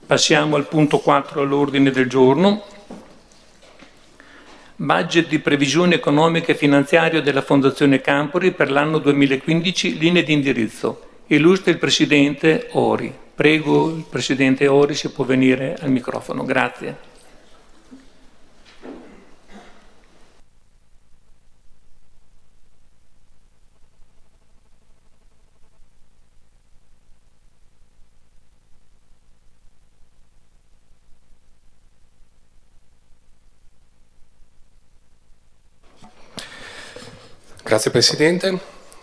Passiamo al punto 4 all'ordine del giorno. Budget di previsione economica e finanziario della Fondazione Campori per l'anno 2015, linee di indirizzo. Illustra il Presidente Ori. Prego il Presidente Ori se può venire al microfono. Grazie. Grazie Presidente.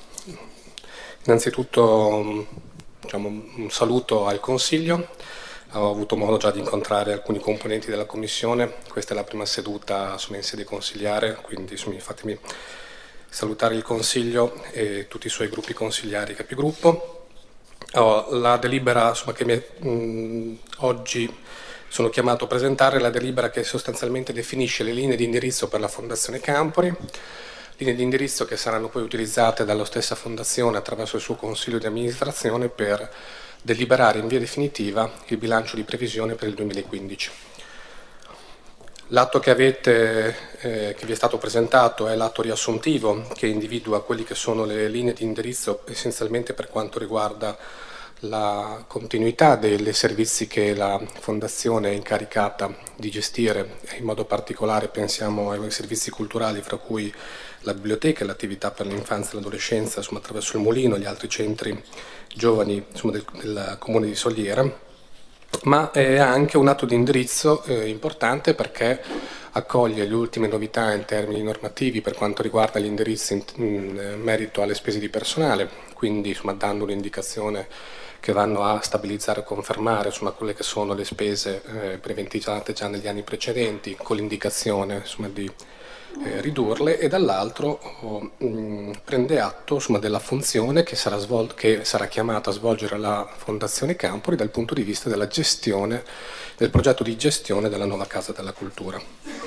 Innanzitutto un saluto al Consiglio. Ho avuto modo già di incontrare alcuni componenti della Commissione. Questa è la prima seduta in sede consigliare, quindi fatemi salutare il Consiglio e tutti i suoi gruppi consigliari e capigruppo. La delibera che oggi sono chiamato a presentare è la delibera che sostanzialmente definisce le linee di indirizzo per la Fondazione Campori, linee di indirizzo che saranno poi utilizzate dalla stessa Fondazione attraverso il suo Consiglio di amministrazione per deliberare in via definitiva il bilancio di previsione per il 2015. L'atto che vi è stato presentato è l'atto riassuntivo che individua quelli che sono le linee di indirizzo essenzialmente per quanto riguarda la continuità dei servizi che la Fondazione è incaricata di gestire, in modo particolare pensiamo ai servizi culturali, fra cui la biblioteca e l'attività per l'infanzia e l'adolescenza attraverso il Mulino e gli altri centri giovani del comune di Soliera, ma è anche un atto di indirizzo importante perché accoglie le ultime novità in termini normativi per quanto riguarda gli indirizzi in merito alle spese di personale, quindi dando un'indicazione che vanno a stabilizzare e confermare quelle che sono le spese preventivate già negli anni precedenti, con l'indicazione di ridurle, e dall'altro prende atto della funzione che sarà chiamata a svolgere la Fondazione Campori dal punto di vista della gestione, del progetto di gestione della nuova Casa della Cultura.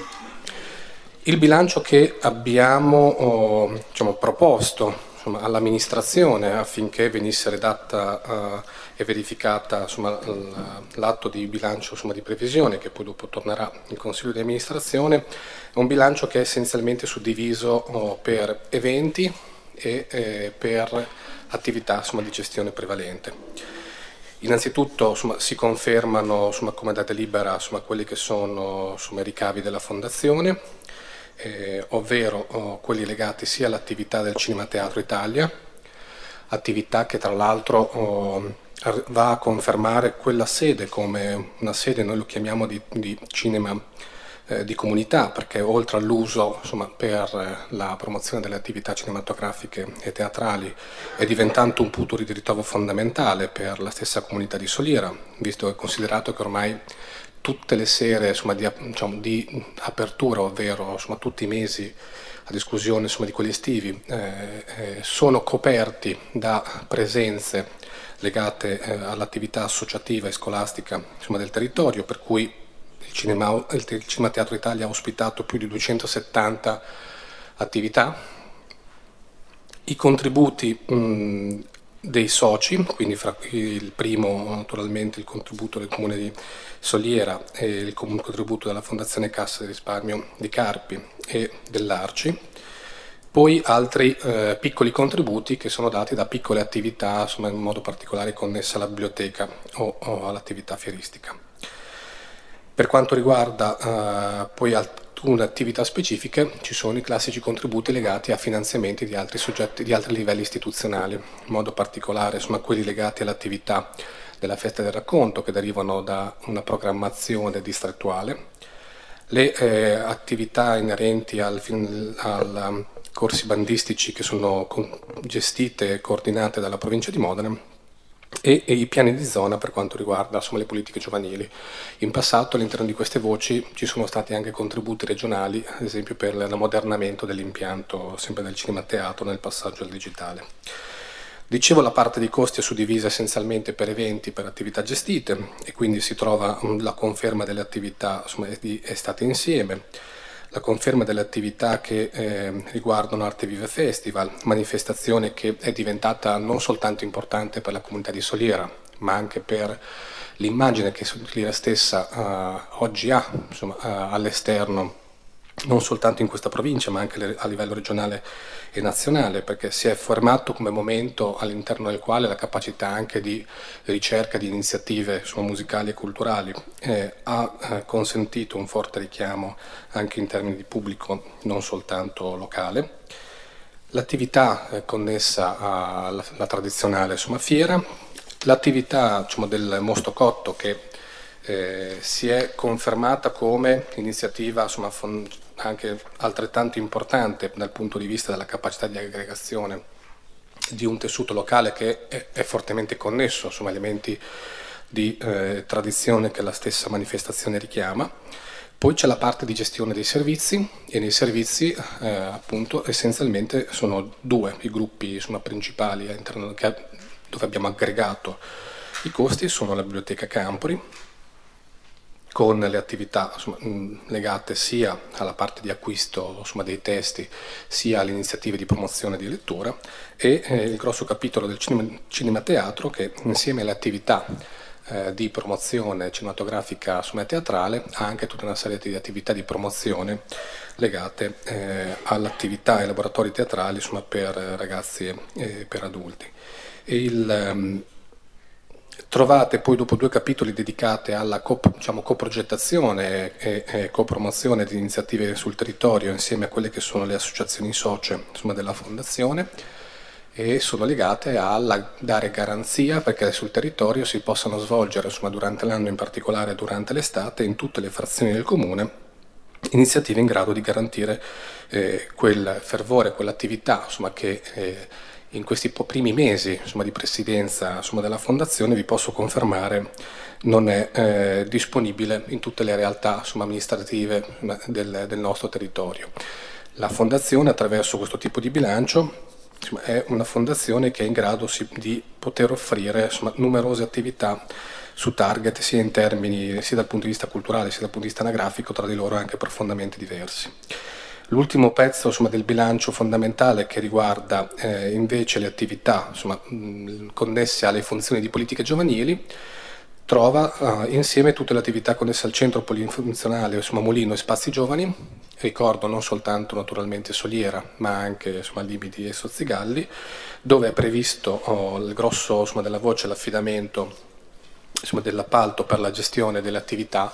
Il bilancio che abbiamo proposto all'amministrazione affinché venisse redatta e verificata l'atto di bilancio di previsione, che poi dopo tornerà in Consiglio di amministrazione, è un bilancio che è essenzialmente suddiviso per eventi e per attività di gestione prevalente. Innanzitutto si confermano come da delibera quelli che sono i ricavi della Fondazione, ovvero quelli legati sia all'attività del Cinema Teatro Italia, attività che tra l'altro va a confermare quella sede come una sede, noi lo chiamiamo di cinema di comunità, perché oltre all'uso per la promozione delle attività cinematografiche e teatrali è diventato un punto di ritrovo fondamentale per la stessa comunità di Soliera, visto e considerato che ormai tutte le sere di apertura, ovvero tutti i mesi ad esclusione di quelli estivi, sono coperti da presenze legate all'attività associativa e scolastica del territorio, per cui il Cinema Teatro Italia ha ospitato più di 270 attività. I contributi dei soci, quindi fra il primo naturalmente il contributo del Comune di Soliera e il contributo della Fondazione Cassa di Risparmio di Carpi e dell'Arci, poi altri piccoli contributi che sono dati da piccole attività, in modo particolare connesse alla biblioteca o all'attività fieristica. Per quanto riguarda poi alcune attività specifiche, ci sono i classici contributi legati a finanziamenti di altri soggetti, di altri livelli istituzionali, in modo particolare quelli legati all'attività della Festa del Racconto, che derivano da una programmazione distrettuale, le attività inerenti ai corsi bandistici che sono gestite e coordinate dalla provincia di Modena, e i piani di zona per quanto riguarda le politiche giovanili. In passato all'interno di queste voci ci sono stati anche contributi regionali, ad esempio per l'ammodernamento dell'impianto sempre del cinema teatro nel passaggio al digitale. Dicevo, la parte dei costi è suddivisa essenzialmente per eventi, per attività gestite, e quindi si trova la conferma delle attività di Estate Insieme, la conferma delle attività che riguardano Arte Vive Festival, manifestazione che è diventata non soltanto importante per la comunità di Soliera, ma anche per l'immagine che l'IRE stessa oggi ha all'esterno, non soltanto in questa provincia ma anche a livello regionale e nazionale, perché si è formato come momento all'interno del quale la capacità anche di ricerca di iniziative musicali e culturali ha consentito un forte richiamo anche in termini di pubblico, non soltanto locale. L'attività connessa alla tradizionale fiera, l'attività del Mosto Cotto che si è confermata come iniziativa anche altrettanto importante dal punto di vista della capacità di aggregazione di un tessuto locale che è fortemente connesso a elementi di tradizione che la stessa manifestazione richiama. Poi c'è la parte di gestione dei servizi, e nei servizi appunto essenzialmente sono due i gruppi principali dove abbiamo aggregato i costi. Sono la Biblioteca Campori, con le attività legate sia alla parte di acquisto dei testi sia alle iniziative di promozione di lettura, e il grosso capitolo del cinema teatro che insieme alle attività di promozione cinematografica e teatrale ha anche tutta una serie di attività di promozione legate all'attività e ai laboratori teatrali per ragazzi e per adulti. Trovate poi dopo 2 capitoli dedicati alla coprogettazione e copromozione di iniziative sul territorio insieme a quelle che sono le associazioni socie della Fondazione, e sono legate a dare garanzia perché sul territorio si possano svolgere durante l'anno, in particolare durante l'estate, in tutte le frazioni del comune, iniziative in grado di garantire quel fervore, quell'attività che in questi primi mesi di presidenza della Fondazione vi posso confermare non è disponibile in tutte le realtà amministrative del nostro territorio. La Fondazione, attraverso questo tipo di bilancio, è una fondazione che è in grado di poter offrire numerose attività su target sia in termini sia dal punto di vista culturale sia dal punto di vista anagrafico, tra di loro anche profondamente diversi. L'ultimo pezzo del bilancio fondamentale, che riguarda invece le attività connesse alle funzioni di politiche giovanili, trova insieme tutte le attività connesse al centro polifunzionale Mulino e Spazi Giovani. Ricordo non soltanto naturalmente Soliera, ma anche Limiti e Sozzigalli, dove è previsto il grosso della voce, l'affidamento dell'appalto per la gestione delle attività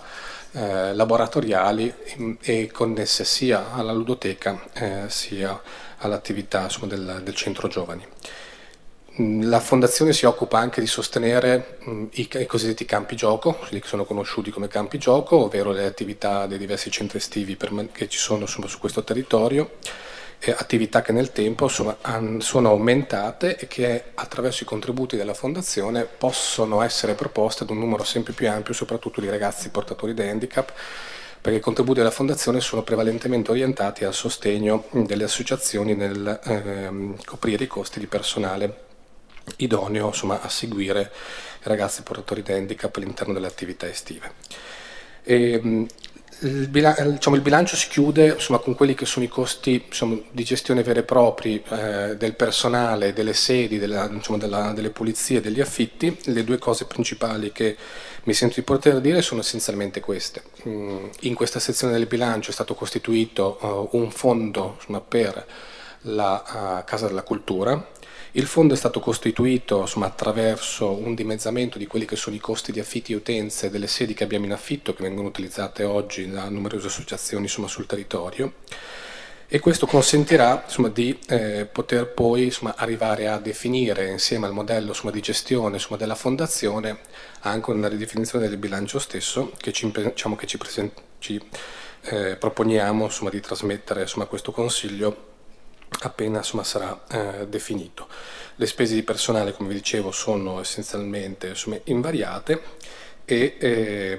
laboratoriali e connesse sia alla ludoteca sia all'attività del centro giovani. La Fondazione si occupa anche di sostenere i cosiddetti campi gioco, quelli che sono conosciuti come campi gioco, ovvero le attività dei diversi centri estivi che ci sono su questo territorio, attività che nel tempo sono aumentate e che attraverso i contributi della Fondazione possono essere proposte ad un numero sempre più ampio, soprattutto di ragazzi portatori di handicap, perché i contributi della Fondazione sono prevalentemente orientati al sostegno delle associazioni nel coprire i costi di personale idoneo a seguire i ragazzi portatori di handicap all'interno delle attività estive. Il bilancio si chiude con quelli che sono i costi di gestione veri e propri del personale, delle sedi, delle pulizie, degli affitti. Le 2 cose principali che mi sento di poter dire sono essenzialmente queste. In questa sezione del bilancio è stato costituito un fondo per la Casa della Cultura. Il fondo è stato costituito attraverso un dimezzamento di quelli che sono i costi di affitti e utenze delle sedi che abbiamo in affitto, che vengono utilizzate oggi da numerose associazioni sul territorio, e questo consentirà di poter poi arrivare a definire insieme al modello di gestione della Fondazione anche una ridefinizione del bilancio stesso che ci proponiamo di trasmettere a questo Consiglio appena sarà definito. Le spese di personale, come vi dicevo, sono essenzialmente invariate e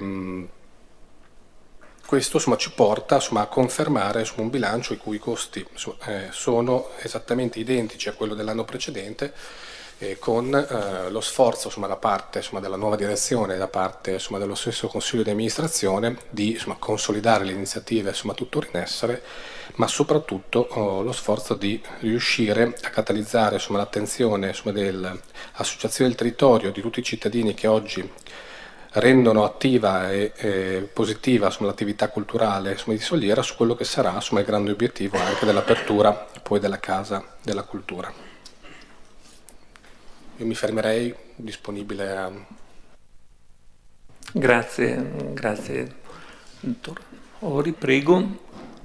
questo ci porta a confermare un bilancio i cui costi sono esattamente identici a quello dell'anno precedente, con lo sforzo da parte della nuova direzione, da parte dello stesso Consiglio di amministrazione di consolidare le iniziative tuttora in essere, ma soprattutto lo sforzo di riuscire a catalizzare l'attenzione delle associazioni del territorio, di tutti i cittadini che oggi rendono attiva e positiva sull'attività culturale di Soliera, su quello che sarà il grande obiettivo anche dell'apertura poi della Casa della Cultura. Io mi fermerei, disponibile a... Grazie, dottor Ori, prego.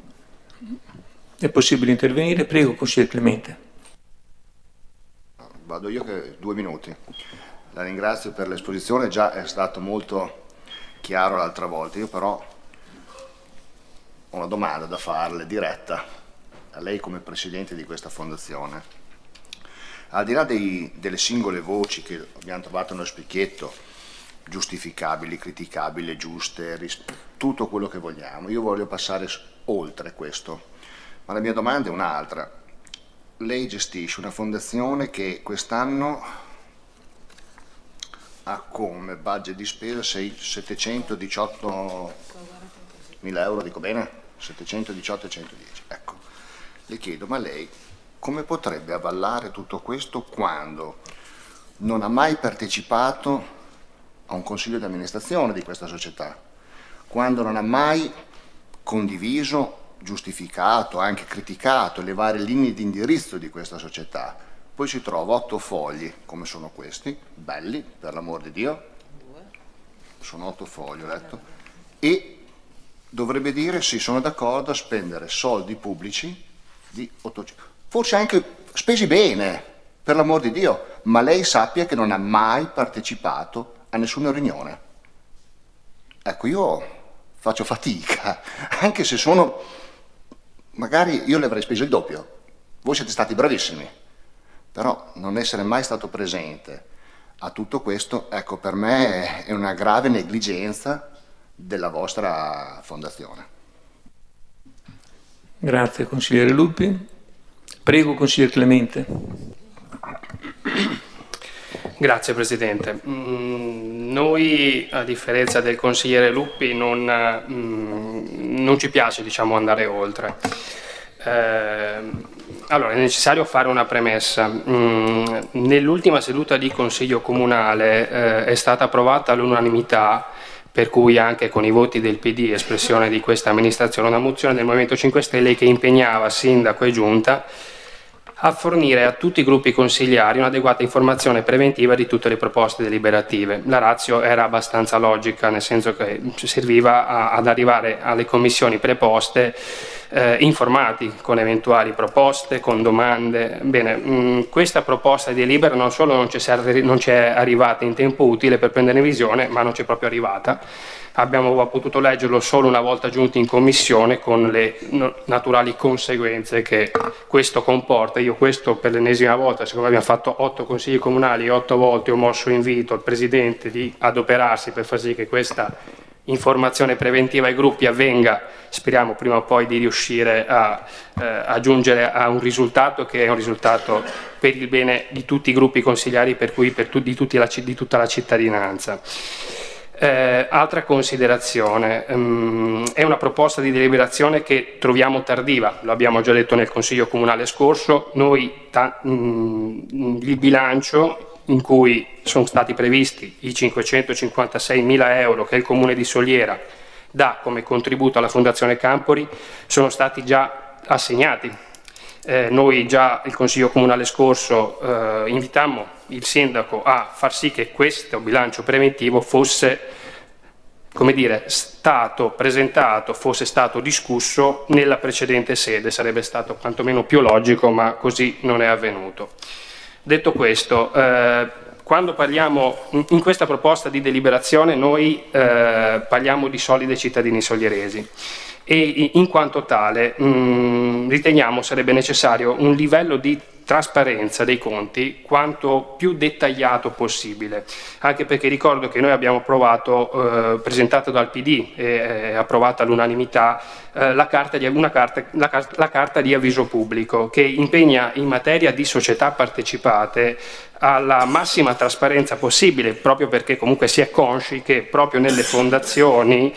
È possibile intervenire? Prego, consigliere Clemente. Vado io che 2 minuti. La ringrazio per l'esposizione, già è stato molto chiaro l'altra volta. Io però ho una domanda da farle diretta a lei come presidente di questa fondazione. Al di là delle singole voci che abbiamo trovato nello specchietto, giustificabili, criticabili, giuste, tutto quello che vogliamo, io voglio passare oltre questo. Ma la mia domanda è un'altra. Lei gestisce una fondazione che quest'anno ha come budget di spesa 718.000 euro, dico bene? 718 e 110. Ecco, le chiedo, ma lei come potrebbe avallare tutto questo quando non ha mai partecipato a un consiglio di amministrazione di questa società, quando non ha mai condiviso, giustificato, anche criticato le varie linee di indirizzo di questa società, poi si trova 8 fogli come sono questi, belli per l'amor di Dio, sono 8 fogli ho letto, e dovrebbe dire sì, sono d'accordo a spendere soldi pubblici di 800, forse anche spesi bene, per l'amor di Dio, ma lei sappia che non ha mai partecipato a nessuna riunione. Ecco, io faccio fatica, anche se sono... Magari io le avrei speso il doppio, voi siete stati bravissimi, però non essere mai stato presente a tutto questo, ecco, per me è una grave negligenza della vostra fondazione. Grazie consigliere Lupi. Prego consigliere Clemente. Grazie Presidente. Noi, a differenza del consigliere Lupi, non ci piace, diciamo, andare oltre. Allora, è necessario fare una premessa. Nell'ultima seduta di Consiglio Comunale è stata approvata all'unanimità, per cui anche con i voti del PD, espressione di questa amministrazione, una mozione del Movimento 5 Stelle che impegnava Sindaco e Giunta a fornire a tutti i gruppi consigliari un'adeguata informazione preventiva di tutte le proposte deliberative. La ratio era abbastanza logica, nel senso che serviva ad arrivare alle commissioni preposte informati con eventuali proposte, con domande. Bene, questa proposta di delibera non solo non ci è arrivata in tempo utile per prendere visione, ma non ci è proprio arrivata. Abbiamo potuto leggerlo solo una volta giunti in commissione, con le naturali conseguenze che questo comporta. Io questo per l'ennesima volta, siccome abbiamo fatto 8 consigli comunali e 8 volte ho mosso invito al Presidente di adoperarsi per far sì che questa informazione preventiva ai gruppi avvenga, speriamo prima o poi di riuscire a giungere a un risultato che è un risultato per il bene di tutti i gruppi consigliari, per cui di tutta la cittadinanza. Altra considerazione, è una proposta di deliberazione che troviamo tardiva, lo abbiamo già detto nel Consiglio Comunale scorso. Noi il bilancio in cui sono stati previsti i 556.000 euro che il Comune di Soliera dà come contributo alla Fondazione Campori sono stati già assegnati. Noi già il Consiglio Comunale scorso invitammo il Sindaco a far sì che questo bilancio preventivo fosse, come dire, stato presentato, fosse stato discusso nella precedente sede. Sarebbe stato quantomeno più logico, ma così non è avvenuto. Detto questo, quando parliamo in questa proposta di deliberazione noi parliamo di soldi dei cittadini solieresi e in quanto tale riteniamo sarebbe necessario un livello di trasparenza dei conti quanto più dettagliato possibile, anche perché ricordo che noi abbiamo provato, presentato dal PD e approvata all'unanimità, la carta di avviso pubblico che impegna in materia di società partecipate alla massima trasparenza possibile, proprio perché comunque si è consci che proprio nelle fondazioni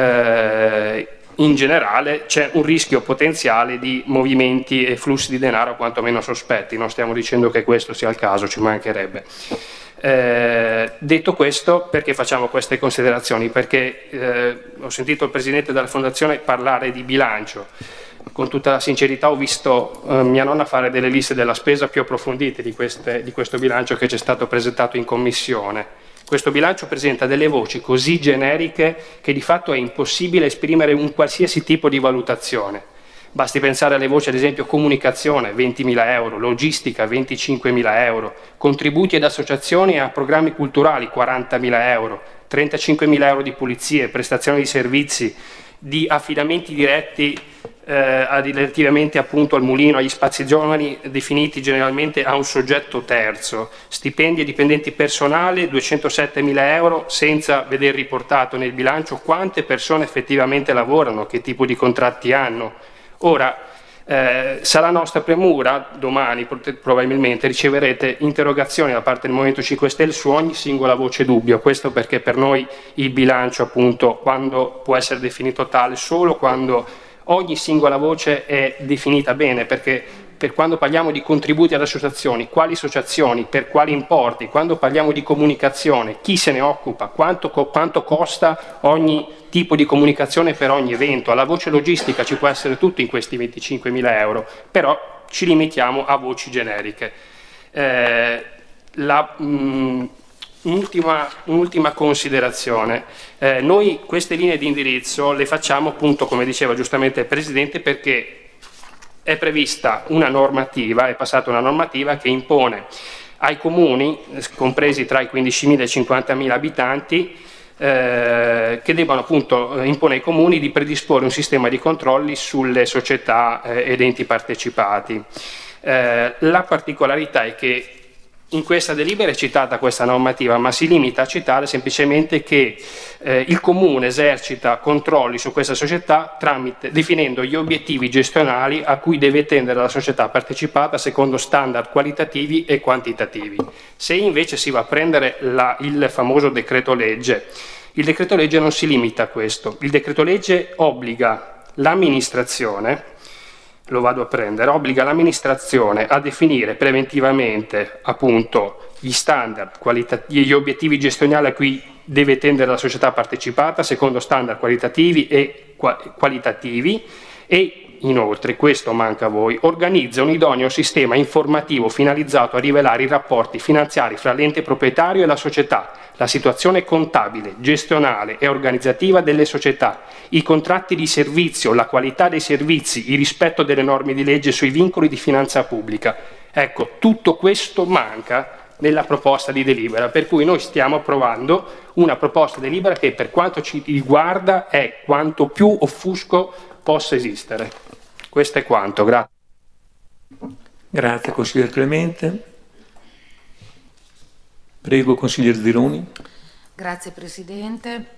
in generale c'è un rischio potenziale di movimenti e flussi di denaro quantomeno sospetti. Non stiamo dicendo che questo sia il caso, ci mancherebbe. Detto questo, perché facciamo queste considerazioni? Perché ho sentito il Presidente della Fondazione parlare di bilancio. Con tutta la sincerità ho visto mia nonna fare delle liste della spesa più approfondite di questo bilancio che ci è stato presentato in Commissione. Questo bilancio presenta delle voci così generiche che di fatto è impossibile esprimere un qualsiasi tipo di valutazione. Basti pensare alle voci, ad esempio, comunicazione, 20.000 euro, logistica, 25.000 euro, contributi ad associazioni e a programmi culturali, 40.000 euro, 35.000 euro di pulizie, prestazioni di servizi, di affidamenti diretti relativamente appunto al mulino, agli spazi giovani definiti generalmente a un soggetto terzo, stipendi e dipendenti personali 207.000 euro senza veder riportato nel bilancio quante persone effettivamente lavorano, che tipo di contratti hanno. Ora, sarà nostra premura, domani probabilmente riceverete interrogazioni da parte del Movimento 5 Stelle su ogni singola voce dubbio, questo perché per noi il bilancio appunto quando può essere definito tale solo quando ogni singola voce è definita bene, perché per quando parliamo di contributi ad associazioni, quali associazioni, per quali importi, quando parliamo di comunicazione, chi se ne occupa, quanto costa ogni tipo di comunicazione per ogni evento. Alla voce logistica ci può essere tutto in questi 25.000 euro, però ci limitiamo a voci generiche. Un'ultima considerazione. Noi queste linee di indirizzo le facciamo appunto, come diceva giustamente il Presidente, perché è prevista una normativa, è passata una normativa che impone ai comuni, compresi tra i 15.000 e i 50.000 abitanti, che devono appunto impone ai comuni di predisporre un sistema di controlli sulle società ed enti partecipati. La particolarità è che in questa delibera è citata questa normativa, ma si limita a citare semplicemente che il Comune esercita controlli su questa società definendo gli obiettivi gestionali a cui deve tendere la società partecipata secondo standard qualitativi e quantitativi. Se invece si va a prendere il famoso decreto legge, il decreto legge non si limita a questo. Il decreto legge obbliga l'amministrazione, lo vado a prendere, obbliga l'amministrazione a definire preventivamente appunto gli standard, gli obiettivi gestionali a cui deve tendere la società partecipata secondo standard qualitativi e qualitativi e inoltre, questo manca a voi, organizza un idoneo sistema informativo finalizzato a rivelare i rapporti finanziari fra l'ente proprietario e la società, la situazione contabile, gestionale e organizzativa delle società, i contratti di servizio, la qualità dei servizi, il rispetto delle norme di legge sui vincoli di finanza pubblica. Ecco, tutto questo manca nella proposta di delibera, per cui noi stiamo approvando una proposta di delibera che per quanto ci riguarda è quanto più offusco possa esistere. Questo è quanto, grazie. Grazie consigliere Clemente. Prego consigliere Zironi. Grazie Presidente.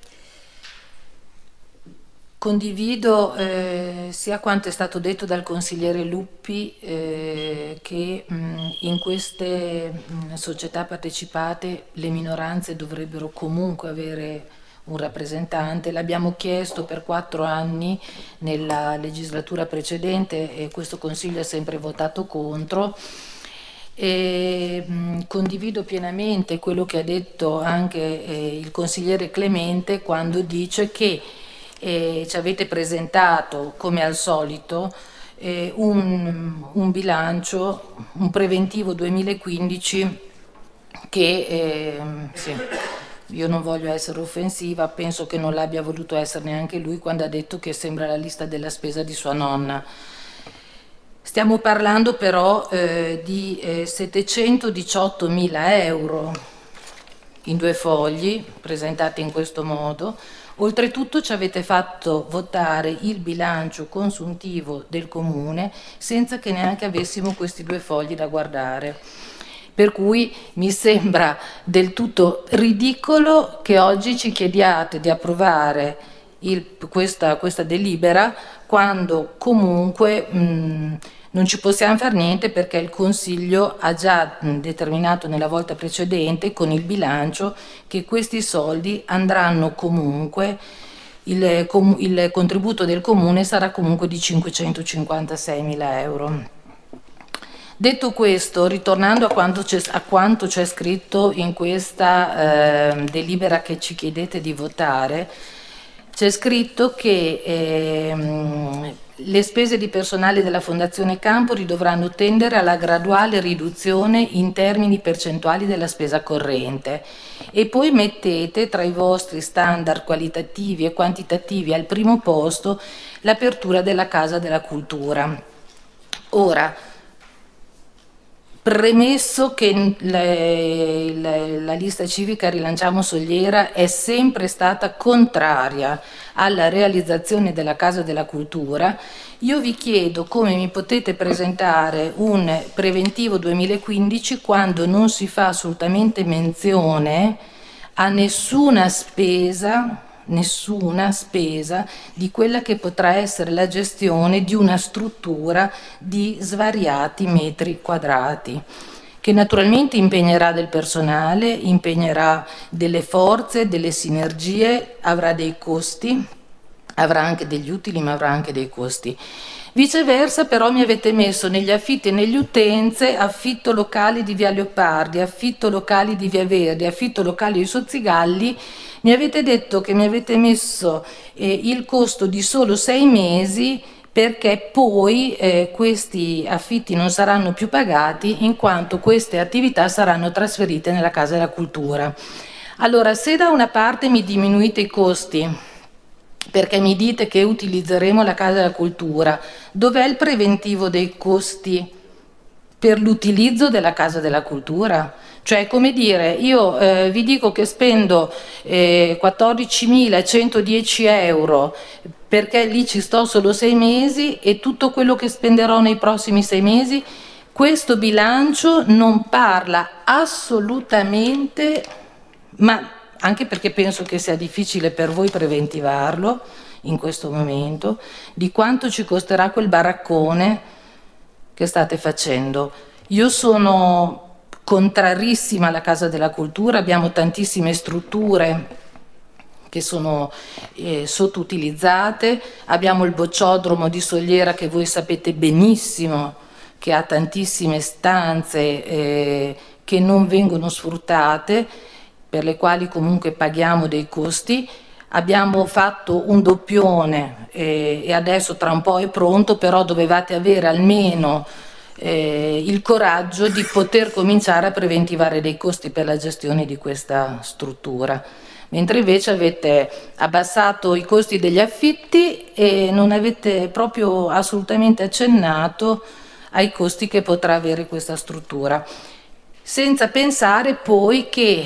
Condivido sia quanto è stato detto dal consigliere Luppi che in queste società partecipate le minoranze dovrebbero comunque avere un rappresentante. L'abbiamo chiesto per 4 anni nella legislatura precedente e questo Consiglio ha sempre votato contro. E condivido pienamente quello che ha detto anche il consigliere Clemente quando dice che ci avete presentato come al solito un bilancio, un preventivo 2015 che sì, io non voglio essere offensiva, penso che non l'abbia voluto essere neanche lui quando ha detto che sembra la lista della spesa di sua nonna. Stiamo parlando però di 718.000 euro in 2 fogli presentati in questo modo. Oltretutto ci avete fatto votare il bilancio consuntivo del Comune senza che neanche avessimo questi 2 fogli da guardare. Per cui mi sembra del tutto ridicolo che oggi ci chiediate di approvare questa delibera quando comunque non ci possiamo fare niente perché il Consiglio ha già determinato nella volta precedente con il bilancio che questi soldi andranno comunque, il contributo del Comune sarà comunque di 556.000 euro. Detto questo, ritornando a quanto c'è scritto in questa delibera che ci chiedete di votare, c'è scritto che le spese di personale della Fondazione Campori dovranno tendere alla graduale riduzione in termini percentuali della spesa corrente, e poi mettete tra i vostri standard qualitativi e quantitativi al primo posto l'apertura della Casa della Cultura. Ora, premesso che la lista civica Rilanciamo Soliera è sempre stata contraria alla realizzazione della Casa della Cultura, io vi chiedo come mi potete presentare un preventivo 2015 quando non si fa assolutamente menzione a nessuna spesa di quella che potrà essere la gestione di una struttura di svariati metri quadrati, che naturalmente impegnerà del personale, impegnerà delle forze, delle sinergie, avrà dei costi, avrà anche degli utili, ma avrà anche dei costi. Viceversa, però, mi avete messo negli affitti e negli utenze affitto locali di Via Leopardi, affitto locali di Via Verdi, affitto locali di Sozzigalli. Mi avete detto che mi avete messo il costo di solo 6 mesi, perché poi questi affitti non saranno più pagati in quanto queste attività saranno trasferite nella Casa della Cultura. Allora, se da una parte mi diminuite i costi perché mi dite che utilizzeremo la Casa della Cultura, dov'è il preventivo dei costi per l'utilizzo della Casa della Cultura? Cioè, come dire, io vi dico che spendo 14.110 euro perché lì ci sto solo 6 mesi, e tutto quello che spenderò nei prossimi 6 mesi, questo bilancio non parla assolutamente, ma anche perché penso che sia difficile per voi preventivarlo in questo momento, di quanto ci costerà quel baraccone che state facendo. Io sono contrarissima alla Casa della Cultura, abbiamo tantissime strutture che sono sottoutilizzate, abbiamo il bocciodromo di Soliera che voi sapete benissimo che ha tantissime stanze che non vengono sfruttate, per le quali comunque paghiamo dei costi. Abbiamo fatto un doppione e adesso tra un po' è pronto, però dovevate avere almeno il coraggio di poter cominciare a preventivare dei costi per la gestione di questa struttura, mentre invece avete abbassato i costi degli affitti e non avete proprio assolutamente accennato ai costi che potrà avere questa struttura, senza pensare poi che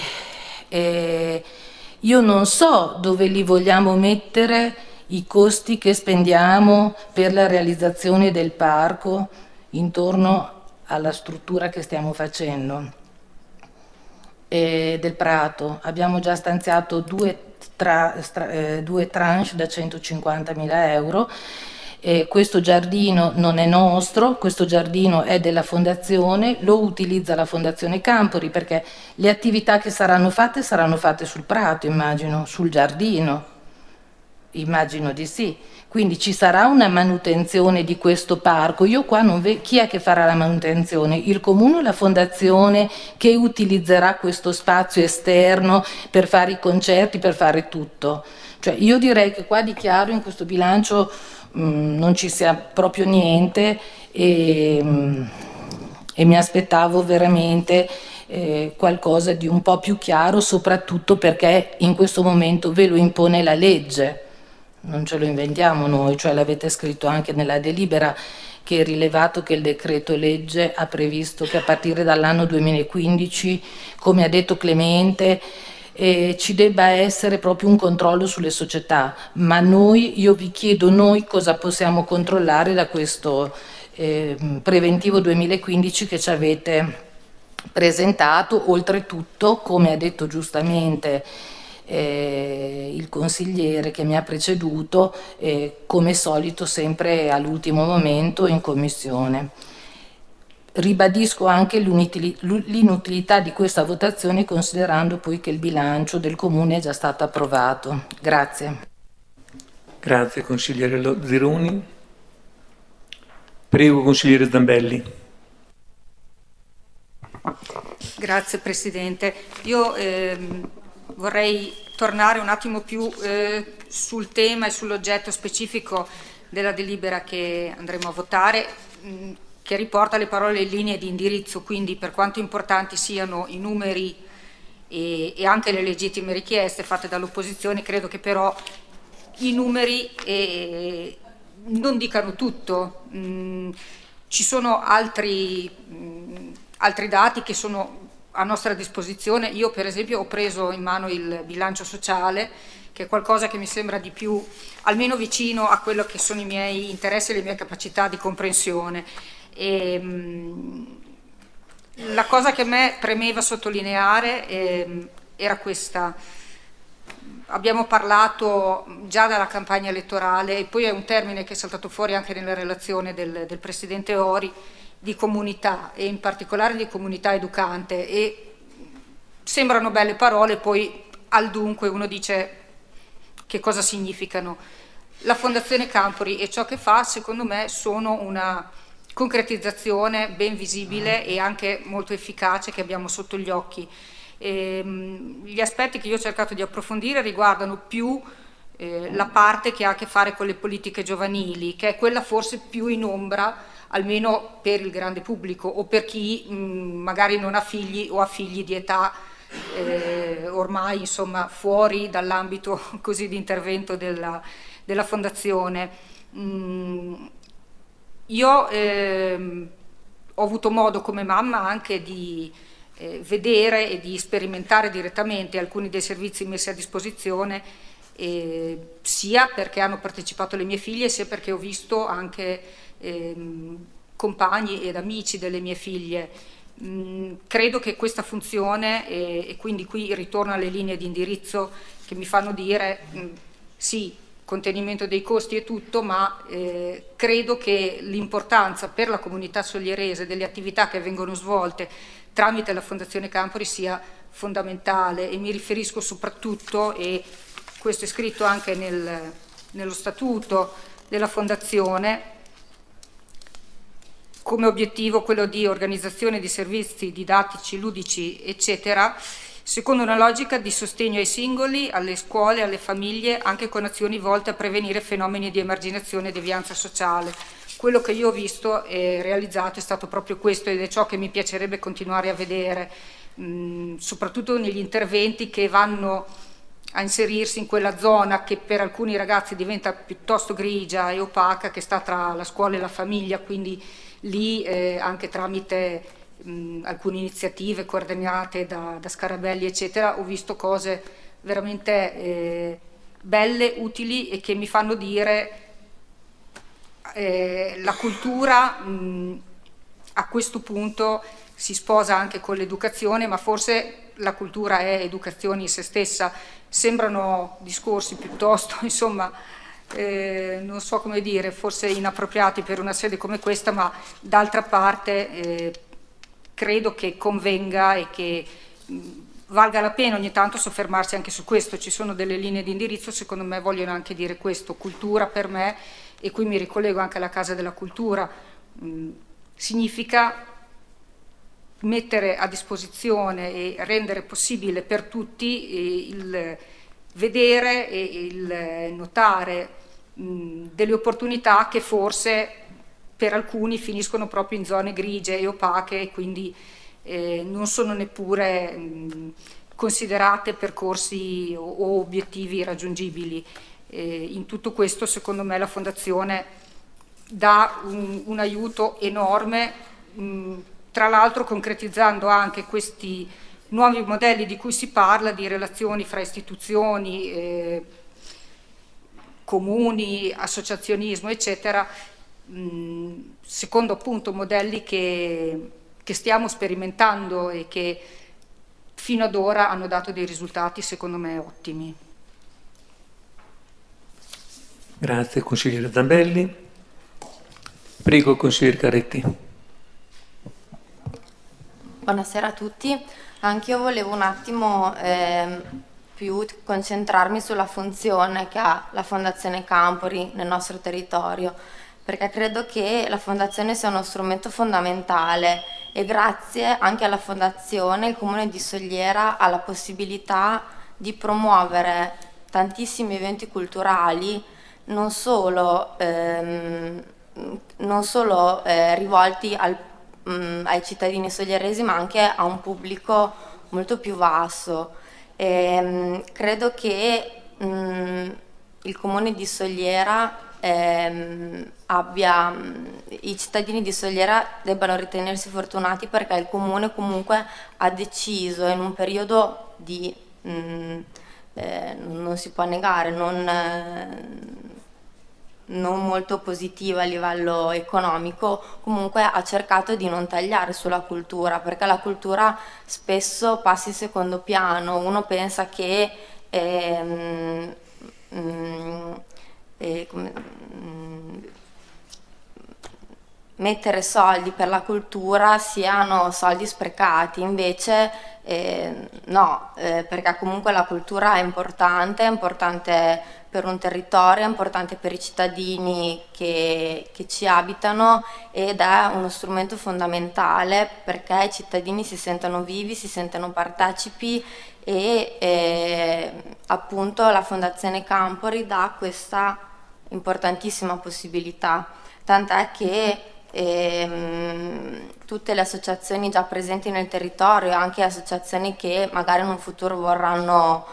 io non so dove li vogliamo mettere i costi che spendiamo per la realizzazione del parco intorno alla struttura che stiamo facendo del Prato. Abbiamo già stanziato due tranche da 150.000 euro. Questo giardino non è nostro, questo giardino è della Fondazione, lo utilizza la Fondazione Campori, perché le attività che saranno fatte sul prato, immagino, sul giardino, immagino di sì. Quindi ci sarà una manutenzione di questo parco. Io qua non vedo chi è che farà la manutenzione, il comune o la Fondazione che utilizzerà questo spazio esterno per fare i concerti, per fare tutto. Cioè, io direi che qua di chiaro in questo bilancio non ci sia proprio niente, e mi aspettavo veramente qualcosa di un po' più chiaro, soprattutto perché in questo momento ve lo impone la legge, non ce lo inventiamo noi, cioè l'avete scritto anche nella delibera, che è rilevato che il decreto legge ha previsto che a partire dall'anno 2015, come ha detto Clemente, ci debba essere proprio un controllo sulle società, ma io vi chiedo cosa possiamo controllare da questo preventivo 2015 che ci avete presentato. Oltretutto, come ha detto giustamente il consigliere che mi ha preceduto, come solito sempre all'ultimo momento in commissione. Ribadisco anche l'inutilità di questa votazione, considerando poi che il bilancio del Comune è già stato approvato. Grazie. Grazie consigliere Zironi. Prego consigliere Zambelli. Grazie Presidente. Io vorrei tornare un attimo più sul tema e sull'oggetto specifico della delibera che andremo a votare, che riporta le parole e linee di indirizzo, quindi per quanto importanti siano i numeri e anche le legittime richieste fatte dall'opposizione, credo che però i numeri non dicano tutto. Ci sono altri dati che sono a nostra disposizione. Io per esempio ho preso in mano il bilancio sociale, che è qualcosa che mi sembra di più, almeno vicino a quello che sono i miei interessi e le mie capacità di comprensione. La cosa che a me premeva sottolineare era questa. Abbiamo parlato già dalla campagna elettorale, e poi è un termine che è saltato fuori anche nella relazione del Presidente Ori, di comunità, e in particolare di comunità educante, e sembrano belle parole, poi al dunque uno dice che cosa significano. La Fondazione Campori e ciò che fa, secondo me, sono una concretizzazione ben visibile e anche molto efficace che abbiamo sotto gli occhi. Gli aspetti che io ho cercato di approfondire riguardano più la parte che ha a che fare con le politiche giovanili, che è quella forse più in ombra, almeno per il grande pubblico o per chi magari non ha figli o ha figli di età ormai insomma fuori dall'ambito così di intervento della Fondazione. Io ho avuto modo come mamma anche di vedere e di sperimentare direttamente alcuni dei servizi messi a disposizione, sia perché hanno partecipato le mie figlie, sia perché ho visto anche compagni ed amici delle mie figlie. Credo che questa funzione, e quindi qui ritorno alle linee di indirizzo che mi fanno dire sì, contenimento dei costi e tutto, ma credo che l'importanza per la comunità soglierese delle attività che vengono svolte tramite la Fondazione Campori sia fondamentale, e mi riferisco soprattutto, e questo è scritto anche nello statuto della Fondazione, come obiettivo quello di organizzazione di servizi didattici, ludici, eccetera, secondo una logica di sostegno ai singoli, alle scuole, alle famiglie, anche con azioni volte a prevenire fenomeni di emarginazione e devianza sociale. Quello che io ho visto e realizzato è stato proprio questo, ed è ciò che mi piacerebbe continuare a vedere, soprattutto negli interventi che vanno a inserirsi in quella zona che per alcuni ragazzi diventa piuttosto grigia e opaca, che sta tra la scuola e la famiglia, quindi lì anche tramite alcune iniziative coordinate da Scarabelli eccetera, ho visto cose veramente belle, utili, e che mi fanno dire la cultura a questo punto si sposa anche con l'educazione, ma forse la cultura è educazione in se stessa. Sembrano discorsi piuttosto, insomma, non so come dire, forse inappropriati per una sede come questa, ma d'altra parte credo che convenga e che valga la pena ogni tanto soffermarsi anche su questo. Ci sono delle linee di indirizzo, secondo me vogliono anche dire questo. Cultura per me, e qui mi ricollego anche alla Casa della Cultura, significa mettere a disposizione e rendere possibile per tutti il vedere e il notare delle opportunità che forse per alcuni finiscono proprio in zone grigie e opache, e quindi non sono neppure considerate percorsi o obiettivi raggiungibili. In tutto questo secondo me la Fondazione dà un aiuto enorme, tra l'altro concretizzando anche questi nuovi modelli di cui si parla, di relazioni fra istituzioni, comuni, associazionismo eccetera, secondo appunto modelli che stiamo sperimentando e che fino ad ora hanno dato dei risultati secondo me ottimi. Grazie consigliere Zambelli. Prego consigliere Caretti. Buonasera a tutti. Anch'io volevo un attimo più concentrarmi sulla funzione che ha la Fondazione Campori nel nostro territorio, perché credo che la fondazione sia uno strumento fondamentale e grazie anche alla fondazione il Comune di Sogliera ha la possibilità di promuovere tantissimi eventi culturali non solo rivolti ai cittadini soglieresi, ma anche a un pubblico molto più vasto. Credo che il Comune di Sogliera i cittadini di Sogliera debbano ritenersi fortunati perché il Comune comunque ha deciso in un periodo di non si può negare, non molto positiva a livello economico, comunque ha cercato di non tagliare sulla cultura, perché la cultura spesso passa in secondo piano. Uno pensa che mettere soldi per la cultura siano soldi sprecati, invece no, perché comunque la cultura è importante per un territorio, è importante per i cittadini che ci abitano ed è uno strumento fondamentale perché i cittadini si sentono vivi, si sentono partecipi e appunto la Fondazione Campori dà questa importantissima possibilità, tant'è che tutte le associazioni già presenti nel territorio, anche associazioni che magari in un futuro vorranno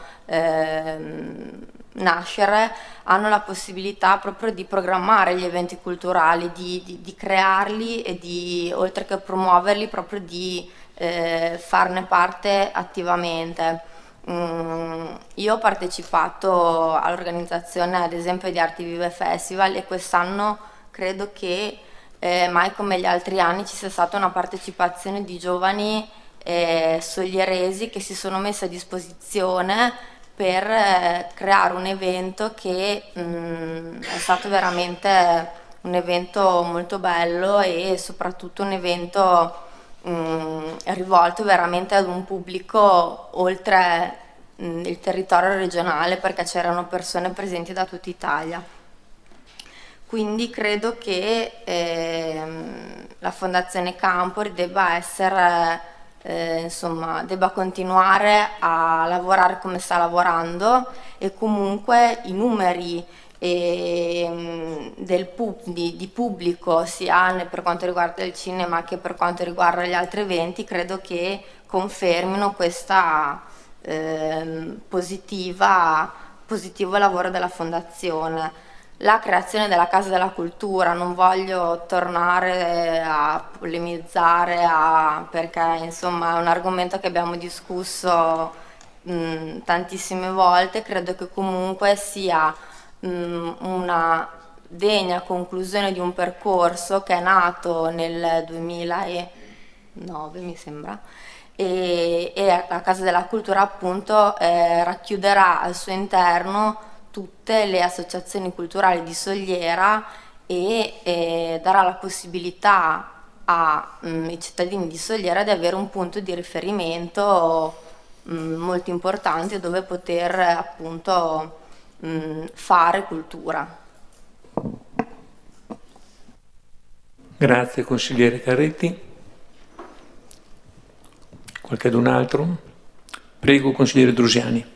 nascere, hanno la possibilità proprio di programmare gli eventi culturali, di crearli e oltre che promuoverli, proprio di farne parte attivamente. Io ho partecipato all'organizzazione ad esempio di Arti Vive Festival e quest'anno credo che mai come gli altri anni ci sia stata una partecipazione di giovani soglieresi che si sono messi a disposizione per creare un evento che è stato veramente un evento molto bello e soprattutto un evento rivolto veramente ad un pubblico oltre il territorio regionale, perché c'erano persone presenti da tutta Italia. Quindi credo che la Fondazione Campori debba debba continuare a lavorare come sta lavorando e comunque i numeri di pubblico sia per quanto riguarda il cinema che per quanto riguarda gli altri eventi credo che confermino questo positivo lavoro della Fondazione. La creazione della Casa della Cultura, non voglio tornare a polemizzare perché insomma è un argomento che abbiamo discusso tantissime volte, credo che comunque sia una degna conclusione di un percorso che è nato nel 2009 mi sembra e la Casa della Cultura appunto racchiuderà al suo interno tutte le associazioni culturali di Sogliera e darà la possibilità ai cittadini di Sogliera di avere un punto di riferimento molto importante dove poter appunto fare cultura. Grazie consigliere Carretti. Qualcun altro? Prego consigliere Drusiani.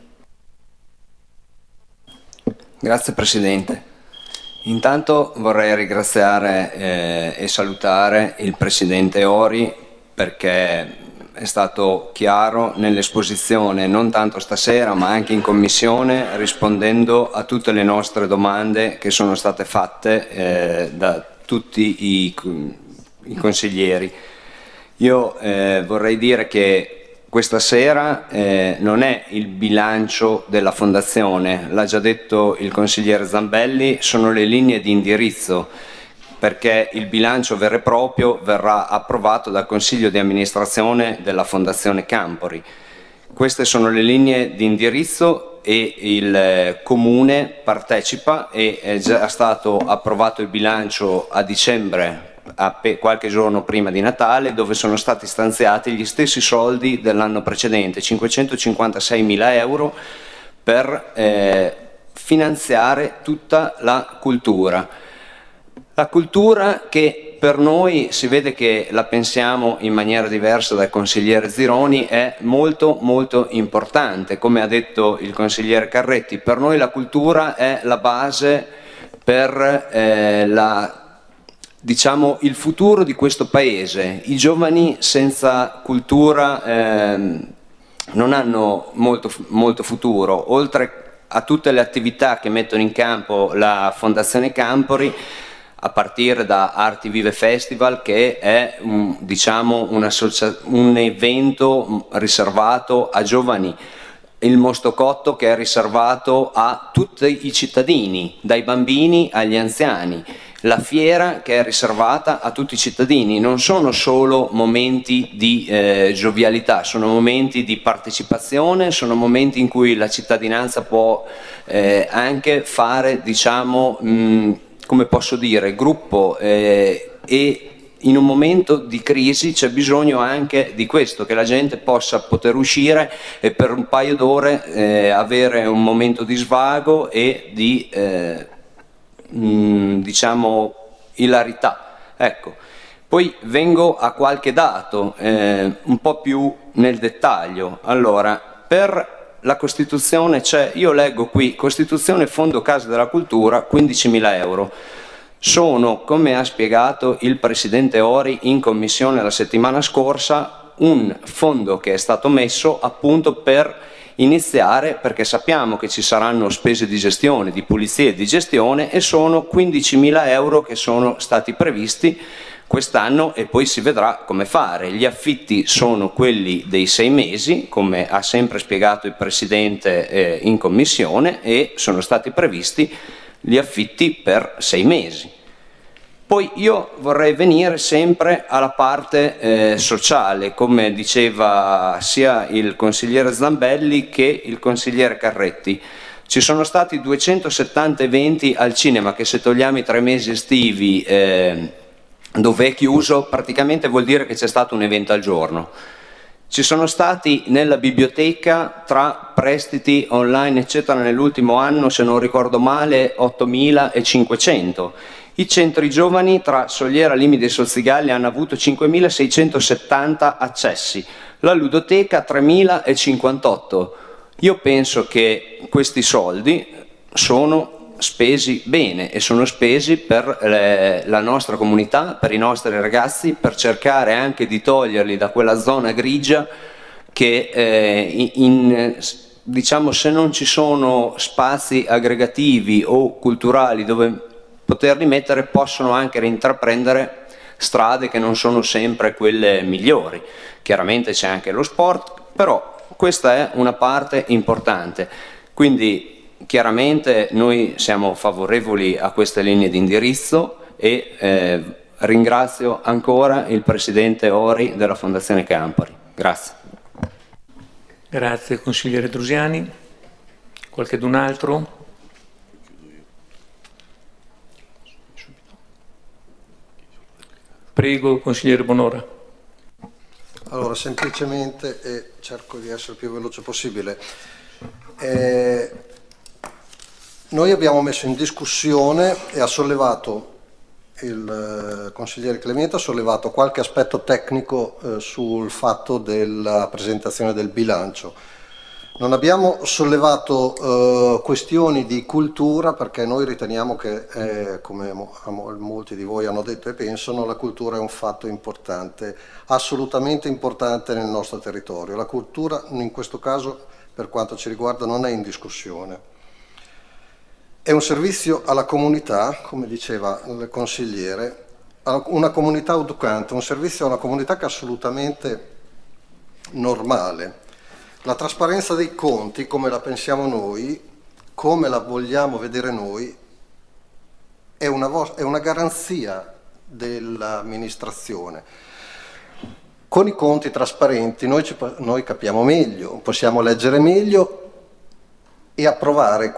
Grazie Presidente. Intanto vorrei ringraziare e salutare il Presidente Ori perché è stato chiaro nell'esposizione, non tanto stasera ma anche in Commissione, rispondendo a tutte le nostre domande che sono state fatte da tutti i consiglieri. Io vorrei dire che questa sera non è il bilancio della Fondazione, l'ha già detto il consigliere Zambelli, sono le linee di indirizzo, perché il bilancio vero e proprio verrà approvato dal Consiglio di amministrazione della Fondazione Campori. Queste sono le linee di indirizzo e il Comune partecipa e è già stato approvato il bilancio a dicembre, qualche giorno prima di Natale, dove sono stati stanziati gli stessi soldi dell'anno precedente, 556.000 euro per finanziare tutta la cultura. La cultura, che per noi si vede che la pensiamo in maniera diversa dal consigliere Zironi, è molto molto importante. Come ha detto il consigliere Carretti, per noi la cultura è la base per diciamo, il futuro di questo paese. I giovani senza cultura non hanno molto futuro. Oltre a tutte le attività che mettono in campo la Fondazione Campori, a partire da Arti Vive Festival, che è diciamo un evento riservato a giovani, il Mostocotto, che è riservato a tutti i cittadini, dai bambini agli anziani, la fiera, che è riservata a tutti i cittadini. Non sono solo momenti di giovialità, sono momenti di partecipazione, sono momenti in cui la cittadinanza può anche fare, diciamo, come posso dire, gruppo, e in un momento di crisi c'è bisogno anche di questo, che la gente poter uscire e per un paio d'ore avere un momento di svago e di diciamo ilarità. Ecco. Poi vengo a qualche dato un po' più nel dettaglio. Allora, per la Costituzione c'è, io leggo qui, Costituzione Fondo Casa della Cultura, 15.000 euro. Sono, come ha spiegato il Presidente Ori in commissione la settimana scorsa, un fondo che è stato messo appunto per iniziare, perché sappiamo che ci saranno spese di gestione, di pulizia e di gestione, e sono 15.000 euro che sono stati previsti quest'anno e poi si vedrà come fare. Gli affitti sono quelli dei 6 mesi, come ha sempre spiegato il Presidente in commissione, e sono stati previsti gli affitti per 6 mesi. Poi io vorrei venire sempre alla parte sociale, come diceva sia il consigliere Zambelli che il consigliere Carretti. Ci sono stati 270 eventi al cinema, che se togliamo i 3 mesi estivi dove è chiuso, praticamente vuol dire che c'è stato un evento al giorno. Ci sono stati nella biblioteca, tra prestiti online eccetera, nell'ultimo anno, se non ricordo male, 8.500. I centri giovani tra Soliera, Limidi e Sozzigallia hanno avuto 5.670 accessi, la ludoteca 3.058. Io penso che questi soldi sono spesi bene e sono spesi per la nostra comunità, per i nostri ragazzi, per cercare anche di toglierli da quella zona grigia che diciamo, se non ci sono spazi aggregativi o culturali dove poterli mettere, possono anche intraprendere strade che non sono sempre quelle migliori. Chiaramente c'è anche lo sport, però questa è una parte importante. Quindi chiaramente noi siamo favorevoli a queste linee di indirizzo e ringrazio ancora il Presidente Ori della Fondazione Campori. Grazie. Grazie consigliere Drusiani. Qualchedun altro? Prego, consigliere Bonora. Allora, semplicemente, e cerco di essere il più veloce possibile, noi abbiamo messo in discussione e ha sollevato, il consigliere Clementi ha sollevato qualche aspetto tecnico sul fatto della presentazione del bilancio. Non abbiamo sollevato questioni di cultura, perché noi riteniamo che, come molti di voi hanno detto e pensano, la cultura è un fatto importante, assolutamente importante nel nostro territorio. La cultura in questo caso, per quanto ci riguarda, non è in discussione. È un servizio alla comunità, come diceva il consigliere, una comunità educante, un servizio a una comunità che è assolutamente normale. La trasparenza dei conti, come la pensiamo noi, come la vogliamo vedere noi, è una garanzia dell'amministrazione. Con i conti trasparenti noi capiamo meglio, possiamo leggere meglio e approvare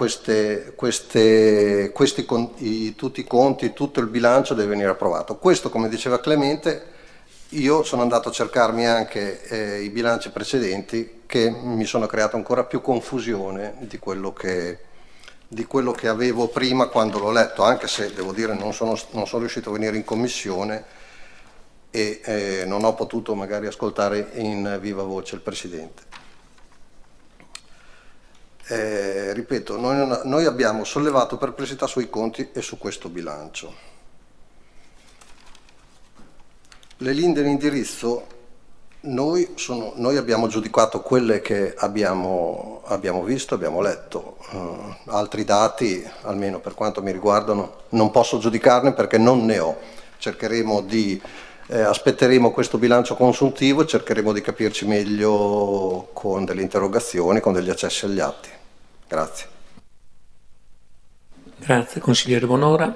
tutti i conti, tutto il bilancio deve venire approvato. Questo, come diceva Clemente, io sono andato a cercarmi anche i bilanci precedenti, che mi sono creato ancora più confusione di quello che di quello che avevo prima quando l'ho letto, anche se devo dire non sono riuscito a venire in commissione e non ho potuto magari ascoltare in viva voce il Presidente. Ripeto, noi abbiamo sollevato perplessità sui conti e su questo bilancio. Le linee di indirizzo, noi abbiamo giudicato quelle che abbiamo visto, abbiamo letto. Altri dati, almeno per quanto mi riguardano, non posso giudicarne perché non ne ho. Aspetteremo questo bilancio consuntivo e cercheremo di capirci meglio con delle interrogazioni, con degli accessi agli atti. Grazie. Grazie, consigliere Bonora.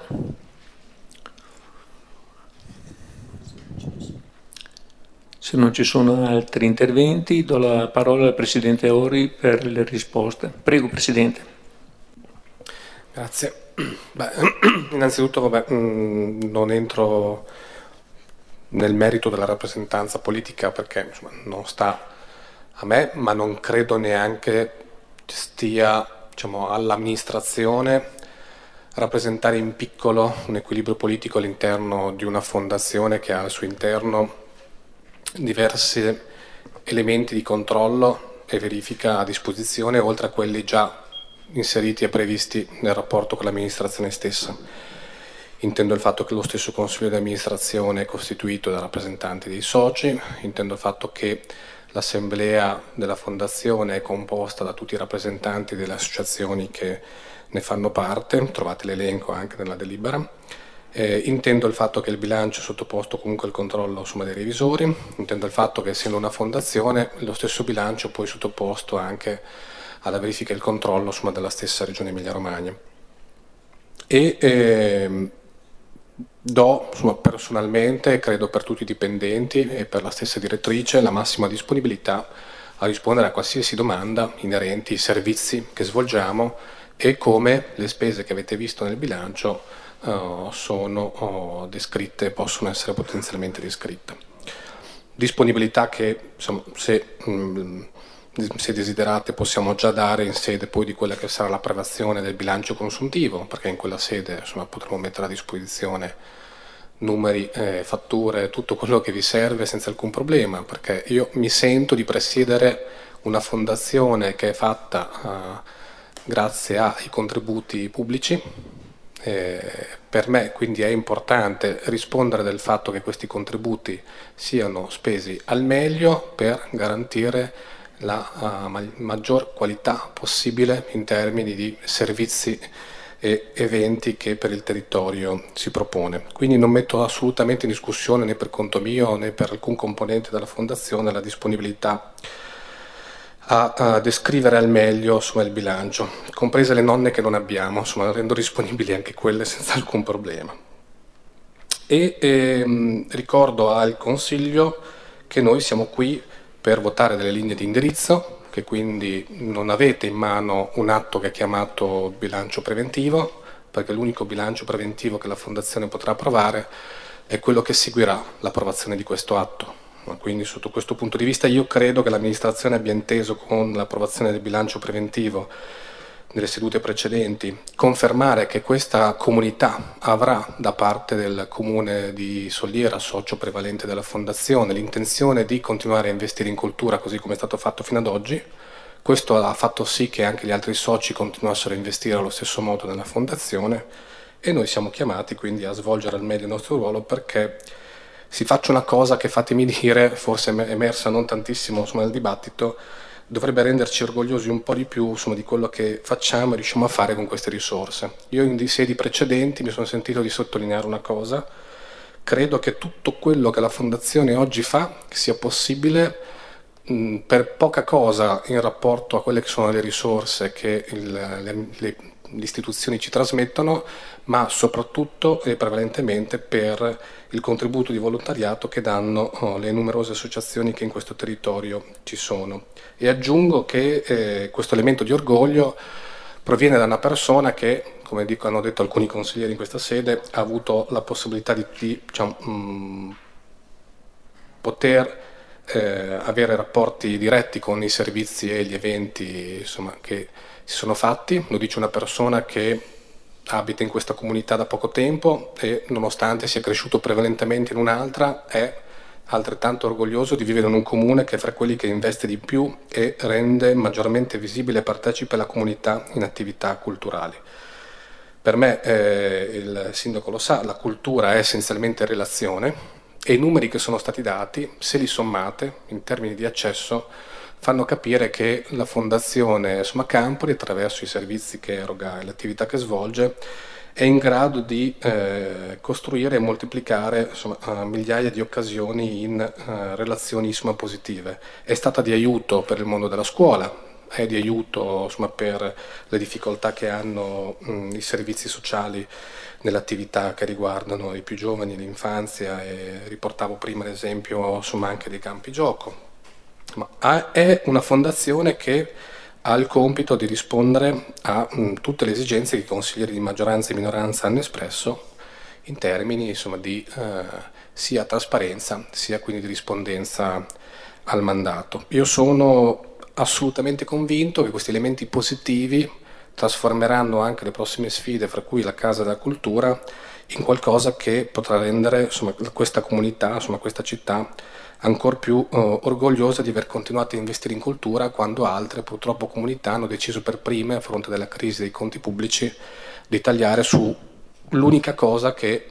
Se non ci sono altri interventi, do la parola al Presidente Ori per le risposte. Prego, Presidente. Grazie. Innanzitutto non entro nel merito della rappresentanza politica perché non sta a me, ma non credo neanche stia all'amministrazione rappresentare in piccolo un equilibrio politico all'interno di una fondazione che ha al suo interno diversi elementi di controllo e verifica a disposizione, oltre a quelli già inseriti e previsti nel rapporto con l'amministrazione stessa. Intendo il fatto che lo stesso Consiglio di amministrazione è costituito da rappresentanti dei soci, intendo il fatto che l'assemblea della fondazione è composta da tutti i rappresentanti delle associazioni che ne fanno parte, trovate l'elenco anche nella delibera. Intendo il fatto che il bilancio è sottoposto comunque al controllo dei revisori, intendo il fatto che essendo una fondazione lo stesso bilancio è poi sottoposto anche alla verifica e al controllo della stessa Regione Emilia-Romagna. Do personalmente, credo per tutti i dipendenti e per la stessa direttrice, la massima disponibilità a rispondere a qualsiasi domanda inerenti ai servizi che svolgiamo e come le spese che avete visto nel bilancio sono descritte e possono essere potenzialmente descritte. Disponibilità che se desiderate possiamo già dare in sede poi di quella che sarà l'approvazione del bilancio consuntivo, perché in quella sede potremo mettere a disposizione numeri, fatture, tutto quello che vi serve senza alcun problema, perché io mi sento di presiedere una fondazione che è fatta grazie ai contributi pubblici. Per me quindi è importante rispondere del fatto che questi contributi siano spesi al meglio per garantire la maggior qualità possibile in termini di servizi e eventi che per il territorio si propone. Quindi non metto assolutamente in discussione né per conto mio né per alcun componente della Fondazione la disponibilità a descrivere al meglio il bilancio, comprese le nonne che non abbiamo, rendo disponibili anche quelle senza alcun problema. Ricordo al Consiglio che noi siamo qui per votare delle linee di indirizzo, che quindi non avete in mano un atto che è chiamato bilancio preventivo, perché l'unico bilancio preventivo che la Fondazione potrà approvare è quello che seguirà l'approvazione di questo atto. Quindi sotto questo punto di vista io credo che l'amministrazione abbia inteso con l'approvazione del bilancio preventivo nelle sedute precedenti confermare che questa comunità avrà da parte del comune di Soliera, socio prevalente della fondazione, l'intenzione di continuare a investire in cultura così come è stato fatto fino ad oggi. Questo ha fatto sì che anche gli altri soci continuassero a investire allo stesso modo nella fondazione e noi siamo chiamati quindi a svolgere al meglio il nostro ruolo perché si faccia una cosa che, fatemi dire, forse è emersa non tantissimo nel dibattito, dovrebbe renderci orgogliosi un po' di più di quello che facciamo e riusciamo a fare con queste risorse. Io in sedi precedenti mi sono sentito di sottolineare una cosa, credo che tutto quello che la Fondazione oggi fa sia possibile per poca cosa in rapporto a quelle che sono le risorse che le istituzioni ci trasmettono, ma soprattutto e prevalentemente per il contributo di volontariato che danno le numerose associazioni che in questo territorio ci sono. E aggiungo che questo elemento di orgoglio proviene da una persona che, come hanno detto alcuni consiglieri in questa sede, ha avuto la possibilità di poter avere rapporti diretti con i servizi e gli eventi che Si sono fatti, lo dice una persona che abita in questa comunità da poco tempo e nonostante sia cresciuto prevalentemente in un'altra è altrettanto orgoglioso di vivere in un comune che è fra quelli che investe di più e rende maggiormente visibile e partecipe la comunità in attività culturali. Per me, il sindaco lo sa, la cultura è essenzialmente relazione e i numeri che sono stati dati, se li sommate in termini di accesso, fanno capire che la Fondazione Campori, attraverso i servizi che eroga e le attività che svolge, è in grado di costruire e moltiplicare migliaia di occasioni in relazioni positive. È stata di aiuto per il mondo della scuola, è di aiuto per le difficoltà che hanno i servizi sociali nell'attività che riguardano i più giovani, l'infanzia, e riportavo prima l'esempio anche dei campi gioco. Ma è una fondazione che ha il compito di rispondere a tutte le esigenze che i consiglieri di maggioranza e minoranza hanno espresso in termini di sia trasparenza sia quindi di rispondenza al mandato. Io sono assolutamente convinto che questi elementi positivi trasformeranno anche le prossime sfide, fra cui la Casa della Cultura, in qualcosa che potrà rendere questa comunità, questa città ancor più orgogliosa di aver continuato a investire in cultura quando altre purtroppo comunità hanno deciso per prime, a fronte della crisi dei conti pubblici, di tagliare su l'unica cosa che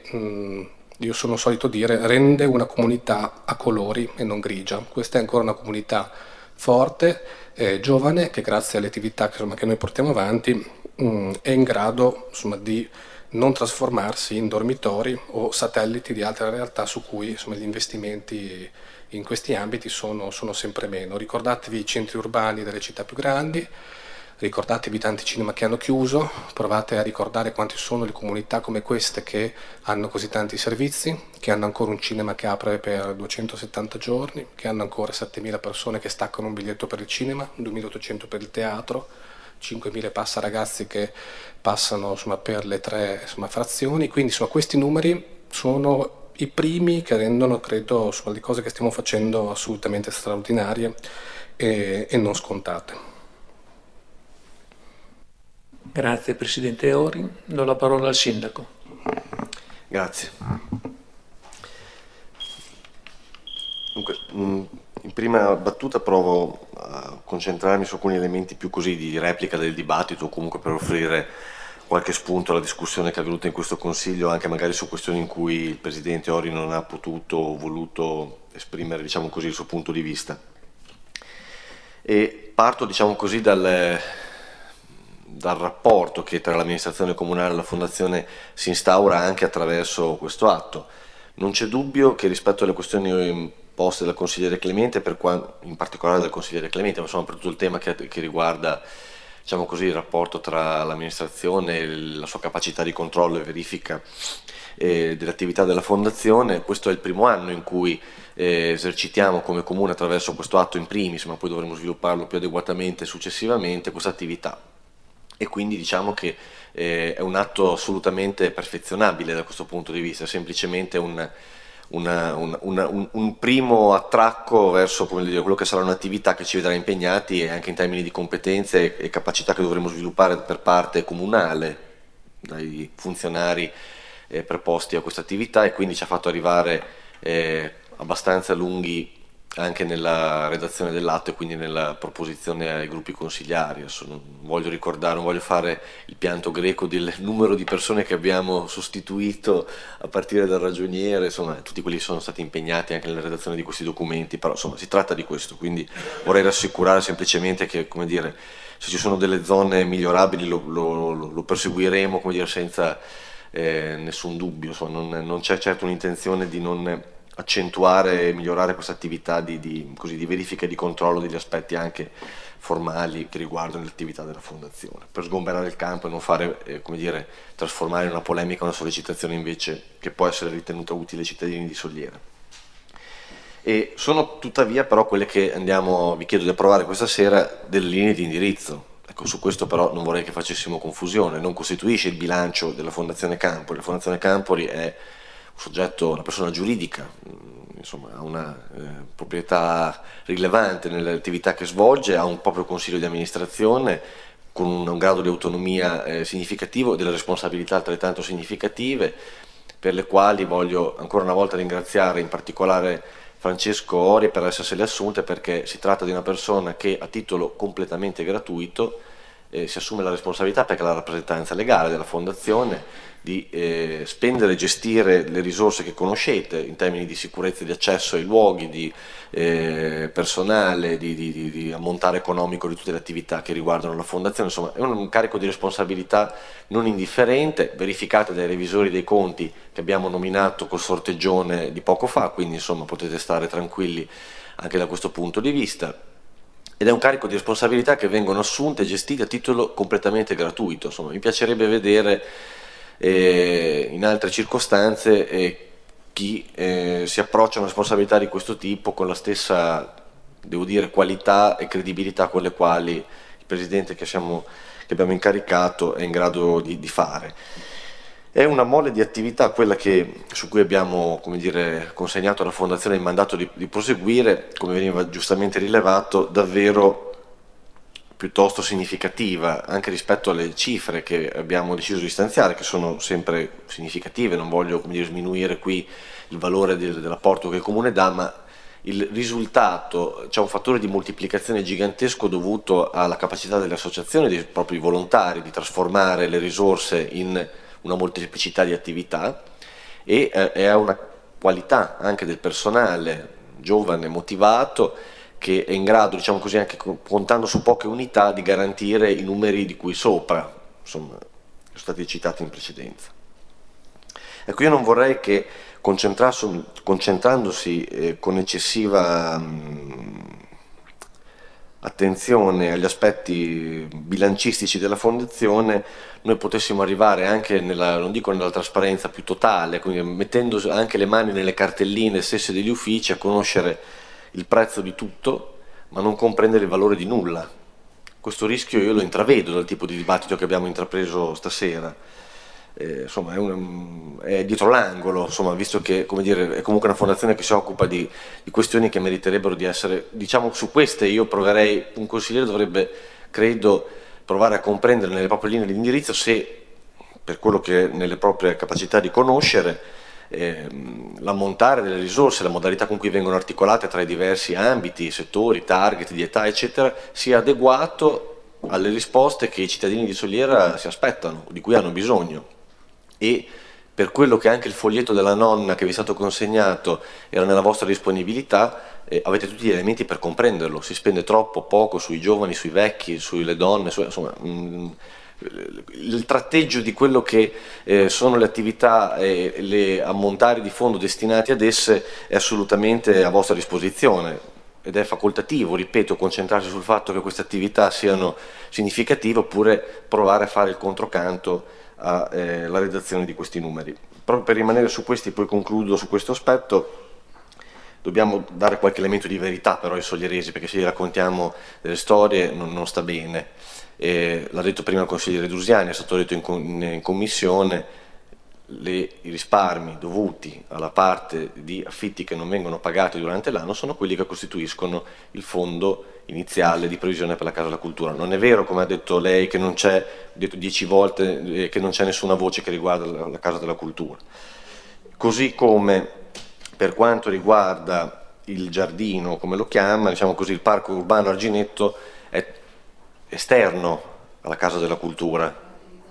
io sono solito dire rende una comunità a colori e non grigia. Questa è ancora una comunità forte, giovane, che grazie alle attività che noi portiamo avanti è in grado di non trasformarsi in dormitori o satelliti di altre realtà su cui gli investimenti in questi ambiti sono sempre meno. Ricordatevi i centri urbani delle città più grandi, ricordatevi tanti cinema che hanno chiuso, provate a ricordare quanti sono le comunità come queste che hanno così tanti servizi, che hanno ancora un cinema che apre per 270 giorni, che hanno ancora 7.000 persone che staccano un biglietto per il cinema, 2.800 per il teatro, 5.000 passa ragazzi che passano per le 3 frazioni. Quindi questi numeri sono i primi che rendono, credo, le cose che stiamo facendo assolutamente straordinarie e non scontate. Grazie Presidente Ori, do la parola al Sindaco. Grazie. Dunque, in prima battuta provo a concentrarmi su alcuni elementi più così di replica del dibattito, o comunque per offrire qualche spunto alla discussione che è avvenuta in questo Consiglio, anche magari su questioni in cui il Presidente Ori non ha potuto o voluto esprimere, diciamo così, il suo punto di vista. E parto, diciamo così, dal rapporto che tra l'amministrazione comunale e la Fondazione si instaura anche attraverso questo atto. Non c'è dubbio che rispetto alle questioni poste dal consigliere Clemente, in particolare dal consigliere Clemente, ma insomma per tutto il tema che riguarda, diciamo così, il rapporto tra l'amministrazione e la sua capacità di controllo e verifica dell'attività della Fondazione, questo è il primo anno in cui esercitiamo come Comune attraverso questo atto in primis, ma poi dovremo svilupparlo più adeguatamente successivamente, questa attività. E quindi diciamo che è un atto assolutamente perfezionabile da questo punto di vista, è semplicemente un primo attracco verso, come dire, quello che sarà un'attività che ci vedrà impegnati anche in termini di competenze e capacità che dovremo sviluppare per parte comunale dai funzionari preposti a questa attività, e quindi ci ha fatto arrivare abbastanza lunghi anche nella redazione dell'atto e quindi nella proposizione ai gruppi consigliari. Adesso non voglio fare il pianto greco del numero di persone che abbiamo sostituito a partire dal ragioniere, insomma tutti quelli sono stati impegnati anche nella redazione di questi documenti, però insomma si tratta di questo, quindi vorrei rassicurare semplicemente che, come dire, se ci sono delle zone migliorabili lo perseguiremo, come dire, senza nessun dubbio, insomma, non c'è certo un'intenzione di non accentuare e migliorare questa attività di verifica e di controllo degli aspetti anche formali che riguardano l'attività della Fondazione, per sgomberare il campo e non fare, come dire, trasformare in una polemica una sollecitazione invece che può essere ritenuta utile ai cittadini di Soliera. E sono tuttavia però quelle che vi chiedo di approvare questa sera, delle linee di indirizzo. Ecco, su questo però non vorrei che facessimo confusione, non costituisce il bilancio della Fondazione Campori. La Fondazione Campori è un soggetto, una persona giuridica, insomma ha una proprietà rilevante nelle attività che svolge, ha un proprio consiglio di amministrazione con un grado di autonomia significativo e delle responsabilità altrettanto significative, per le quali voglio ancora una volta ringraziare in particolare Francesco Ori per essersele assunte, perché si tratta di una persona che a titolo completamente gratuito si assume la responsabilità, perché la rappresentanza legale della Fondazione, di spendere e gestire le risorse che conoscete in termini di sicurezza di accesso ai luoghi, di personale, di ammontare economico di tutte le attività che riguardano la Fondazione. Insomma, è un carico di responsabilità non indifferente, verificate dai revisori dei conti che abbiamo nominato col sorteggione di poco fa, quindi insomma potete stare tranquilli anche da questo punto di vista. Ed è un carico di responsabilità che vengono assunte e gestite a titolo completamente gratuito. Insomma, mi piacerebbe vedere in altre circostanze chi si approccia a una responsabilità di questo tipo con la stessa, devo dire, qualità e credibilità con le quali il Presidente che abbiamo incaricato è in grado di fare. È una mole di attività quella su cui abbiamo, come dire, consegnato alla Fondazione il mandato di proseguire, come veniva giustamente rilevato, davvero piuttosto significativa, anche rispetto alle cifre che abbiamo deciso di stanziare, che sono sempre significative. Non voglio, come dire, sminuire qui il valore dell'apporto che il Comune dà, ma il risultato, c'è un fattore di moltiplicazione gigantesco dovuto alla capacità delle associazioni, dei propri volontari, di trasformare le risorse in una molteplicità di attività, e a una qualità anche del personale giovane, motivato, che è in grado, diciamo così, anche contando su poche unità, di garantire i numeri di cui sopra, insomma, sono stati citati in precedenza. Ecco, io non vorrei che concentrandosi con eccessiva attenzione agli aspetti bilancistici della Fondazione, noi potessimo arrivare anche non dico nella trasparenza più totale, quindi mettendo anche le mani nelle cartelline stesse degli uffici, a conoscere il prezzo di tutto, ma non comprendere il valore di nulla. Questo rischio io lo intravedo dal tipo di dibattito che abbiamo intrapreso stasera. Insomma, è dietro l'angolo, insomma, visto che, come dire, è comunque una fondazione che si occupa di questioni che meriterebbero di essere, diciamo, su queste io proverei, un consigliere dovrebbe, credo, provare a comprendere nelle proprie linee di indirizzo, se per quello che è nelle proprie capacità di conoscere, l'ammontare delle risorse, la modalità con cui vengono articolate tra i diversi ambiti, settori, target di età, eccetera, sia adeguato alle risposte che i cittadini di Soliera si aspettano, di cui hanno bisogno. E per quello che anche il foglietto della nonna che vi è stato consegnato era nella vostra disponibilità, avete tutti gli elementi per comprenderlo. Si spende troppo poco sui giovani, sui vecchi, sulle donne, insomma, il tratteggio di quello che sono le attività e le ammontari di fondo destinati ad esse è assolutamente a vostra disposizione, ed è facoltativo, ripeto, concentrarsi sul fatto che queste attività siano significative, oppure provare a fare il controcanto alla redazione di questi numeri. Proprio per rimanere su questi, poi concludo su questo aspetto. Dobbiamo dare qualche elemento di verità però ai solieresi, perché se gli raccontiamo delle storie non sta bene. L'ha detto prima il consigliere Drusiani, è stato detto in commissione, i risparmi dovuti alla parte di affitti che non vengono pagati durante l'anno sono quelli che costituiscono il fondo iniziale di previsione per la Casa della Cultura. Non è vero, come ha detto lei, che non c'è, ho detto 10 volte, che non c'è nessuna voce che riguarda la Casa della Cultura. Così come per quanto riguarda il giardino, come lo chiama, diciamo così, il parco urbano Arginetto è esterno alla Casa della Cultura,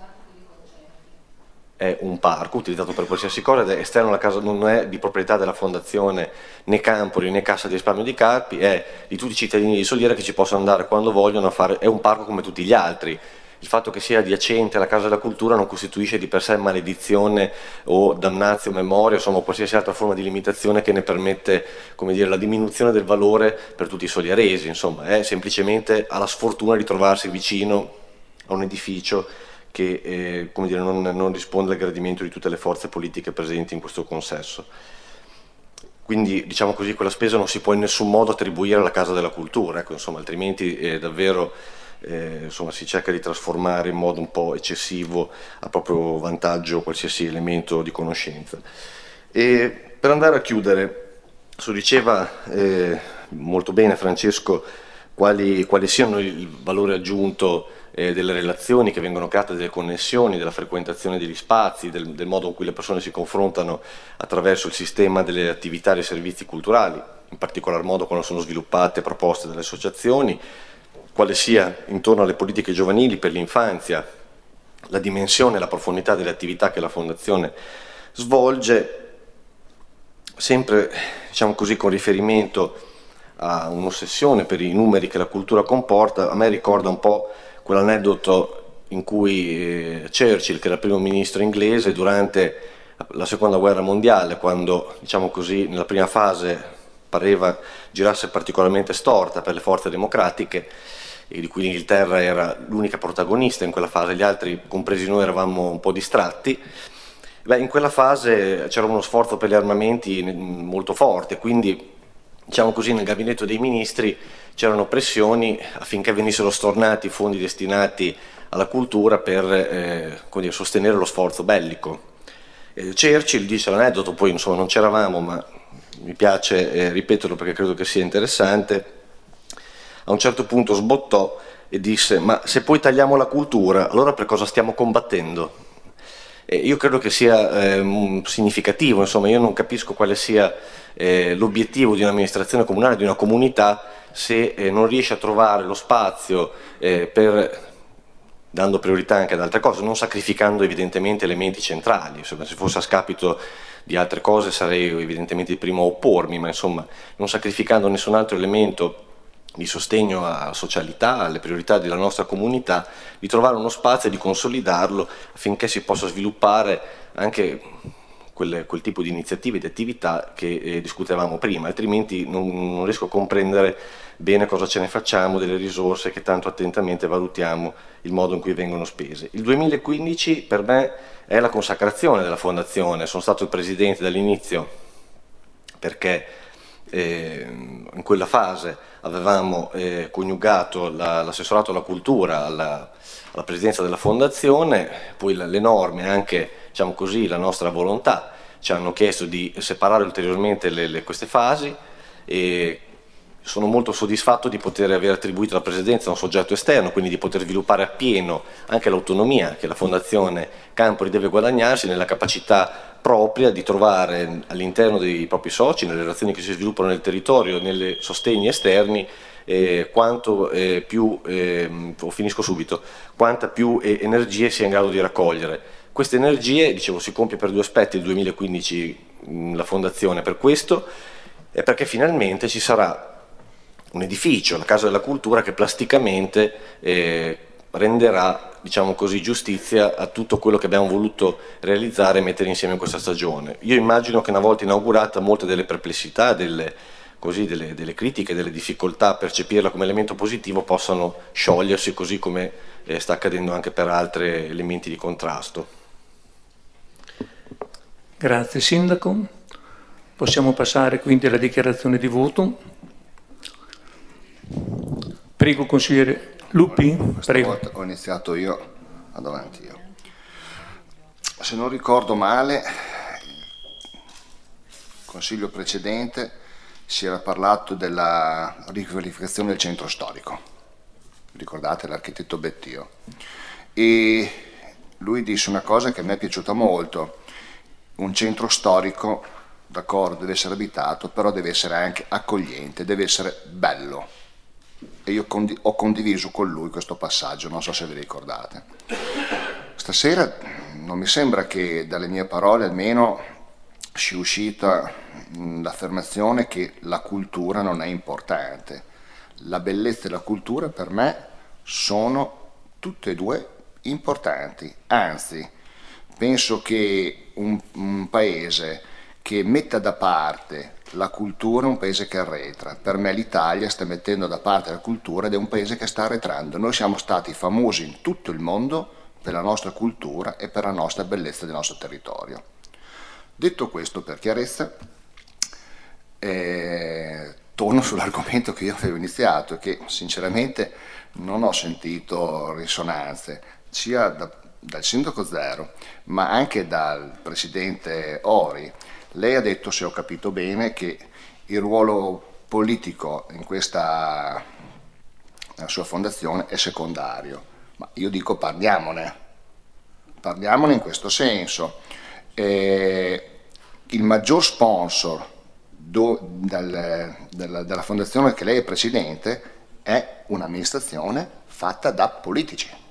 è un parco utilizzato per qualsiasi cosa ed è esterno alla casa, non è di proprietà della Fondazione né Campori né Cassa di Risparmio di Carpi, è di tutti i cittadini di Soliera che ci possono andare quando vogliono a fare, è un parco come tutti gli altri. Il fatto che sia adiacente alla Casa della Cultura non costituisce di per sé maledizione o damnatio memoria, insomma qualsiasi altra forma di limitazione che ne permette, come dire, la diminuzione del valore per tutti i solieresi. Insomma, è semplicemente alla sfortuna di trovarsi vicino a un edificio che come dire, non risponde al gradimento di tutte le forze politiche presenti in questo consesso. Quindi, diciamo così, quella spesa non si può in nessun modo attribuire alla Casa della Cultura, ecco, insomma, altrimenti davvero insomma, si cerca di trasformare in modo un po' eccessivo a proprio vantaggio qualsiasi elemento di conoscenza. E per andare a chiudere, diceva molto bene Francesco quali siano il valore aggiunto delle relazioni che vengono create, delle connessioni, della frequentazione degli spazi, del modo in cui le persone si confrontano attraverso il sistema delle attività e dei servizi culturali, in particolar modo quando sono sviluppate proposte dalle associazioni, quale sia intorno alle politiche giovanili per l'infanzia, la dimensione e la profondità delle attività che la Fondazione svolge, sempre diciamo così, con riferimento a un'ossessione per i numeri che la cultura comporta. A me ricorda un po' quell'aneddoto in cui Churchill, che era il primo ministro inglese, durante la seconda guerra mondiale, quando diciamo così, nella prima fase pareva girasse particolarmente storta per le forze democratiche, e di cui l'Inghilterra era l'unica protagonista in quella fase, gli altri, compresi noi, eravamo un po' distratti. In quella fase c'era uno sforzo per gli armamenti molto forte, quindi diciamo così, nel gabinetto dei ministri c'erano pressioni affinché venissero stornati i fondi destinati alla cultura per sostenere lo sforzo bellico. Churchill dice l'aneddoto, poi insomma non c'eravamo, ma mi piace ripeterlo perché credo che sia interessante. A un certo punto sbottò e disse: ma se poi tagliamo la cultura, allora per cosa stiamo combattendo? Io credo che sia significativo, insomma, io non capisco quale sia l'obiettivo di un'amministrazione comunale, di una comunità, se non riesce a trovare lo spazio dando priorità anche ad altre cose, non sacrificando evidentemente elementi centrali. Insomma, se fosse a scapito di altre cose sarei evidentemente il primo a oppormi, ma insomma non sacrificando nessun altro elemento di sostegno alla socialità, alle priorità della nostra comunità, di trovare uno spazio e di consolidarlo affinché si possa sviluppare anche quel tipo di iniziative, di attività che discutevamo prima, altrimenti non riesco a comprendere bene cosa ce ne facciamo delle risorse che tanto attentamente valutiamo il modo in cui vengono spese. Il 2015 per me è la consacrazione della Fondazione, sono stato il presidente dall'inizio perché in quella fase avevamo coniugato l'assessorato alla cultura alla presidenza della Fondazione, poi le norme, anche diciamo così, la nostra volontà ci hanno chiesto di separare ulteriormente queste fasi, e sono molto soddisfatto di poter aver attribuito la presidenza a un soggetto esterno, quindi di poter sviluppare appieno anche l'autonomia che la Fondazione Campori deve guadagnarsi nella capacità propria di trovare all'interno dei propri soci, nelle relazioni che si sviluppano nel territorio, nei sostegni esterni, quanto più, finisco subito, quanta più energie sia in grado di raccogliere. Queste energie, dicevo, si compie per due aspetti il 2015 la Fondazione, per questo e perché finalmente ci sarà un edificio, la Casa della Cultura, che plasticamente renderà, diciamo così, giustizia a tutto quello che abbiamo voluto realizzare e mettere insieme in questa stagione. Io immagino che una volta inaugurata molte delle perplessità, delle critiche, delle difficoltà a percepirla come elemento positivo possano sciogliersi, così come sta accadendo anche per altri elementi di contrasto. Grazie Sindaco. Possiamo passare quindi alla dichiarazione di voto. Prego consigliere Lupi. Prego. Ho iniziato io, vado avanti io. Se non ricordo male, il consiglio precedente si era parlato della riqualificazione del centro storico. Ricordate l'architetto Bettio? E lui disse una cosa che a me è piaciuta molto: un centro storico, d'accordo, deve essere abitato, però deve essere anche accogliente, deve essere bello. E io ho condiviso con lui questo passaggio, non so se vi ricordate. Stasera non mi sembra che dalle mie parole almeno sia uscita l'affermazione che la cultura non è importante. La bellezza e la cultura per me sono tutte e due importanti, anzi penso che un paese che metta da parte la cultura è un paese che arretra. Per me l'Italia sta mettendo da parte la cultura ed è un paese che sta arretrando. Noi siamo stati famosi in tutto il mondo per la nostra cultura e per la nostra bellezza del nostro territorio. Detto questo, per chiarezza, torno sull'argomento che io avevo iniziato e che sinceramente non ho sentito risonanze, sia dal sindaco Zero, ma anche dal presidente Ori. Lei ha detto, se ho capito bene, che il ruolo politico in questa sua fondazione è secondario, Ma io dico parliamone in questo senso. Il maggior sponsor della fondazione che lei è presidente è un'amministrazione fatta da politici.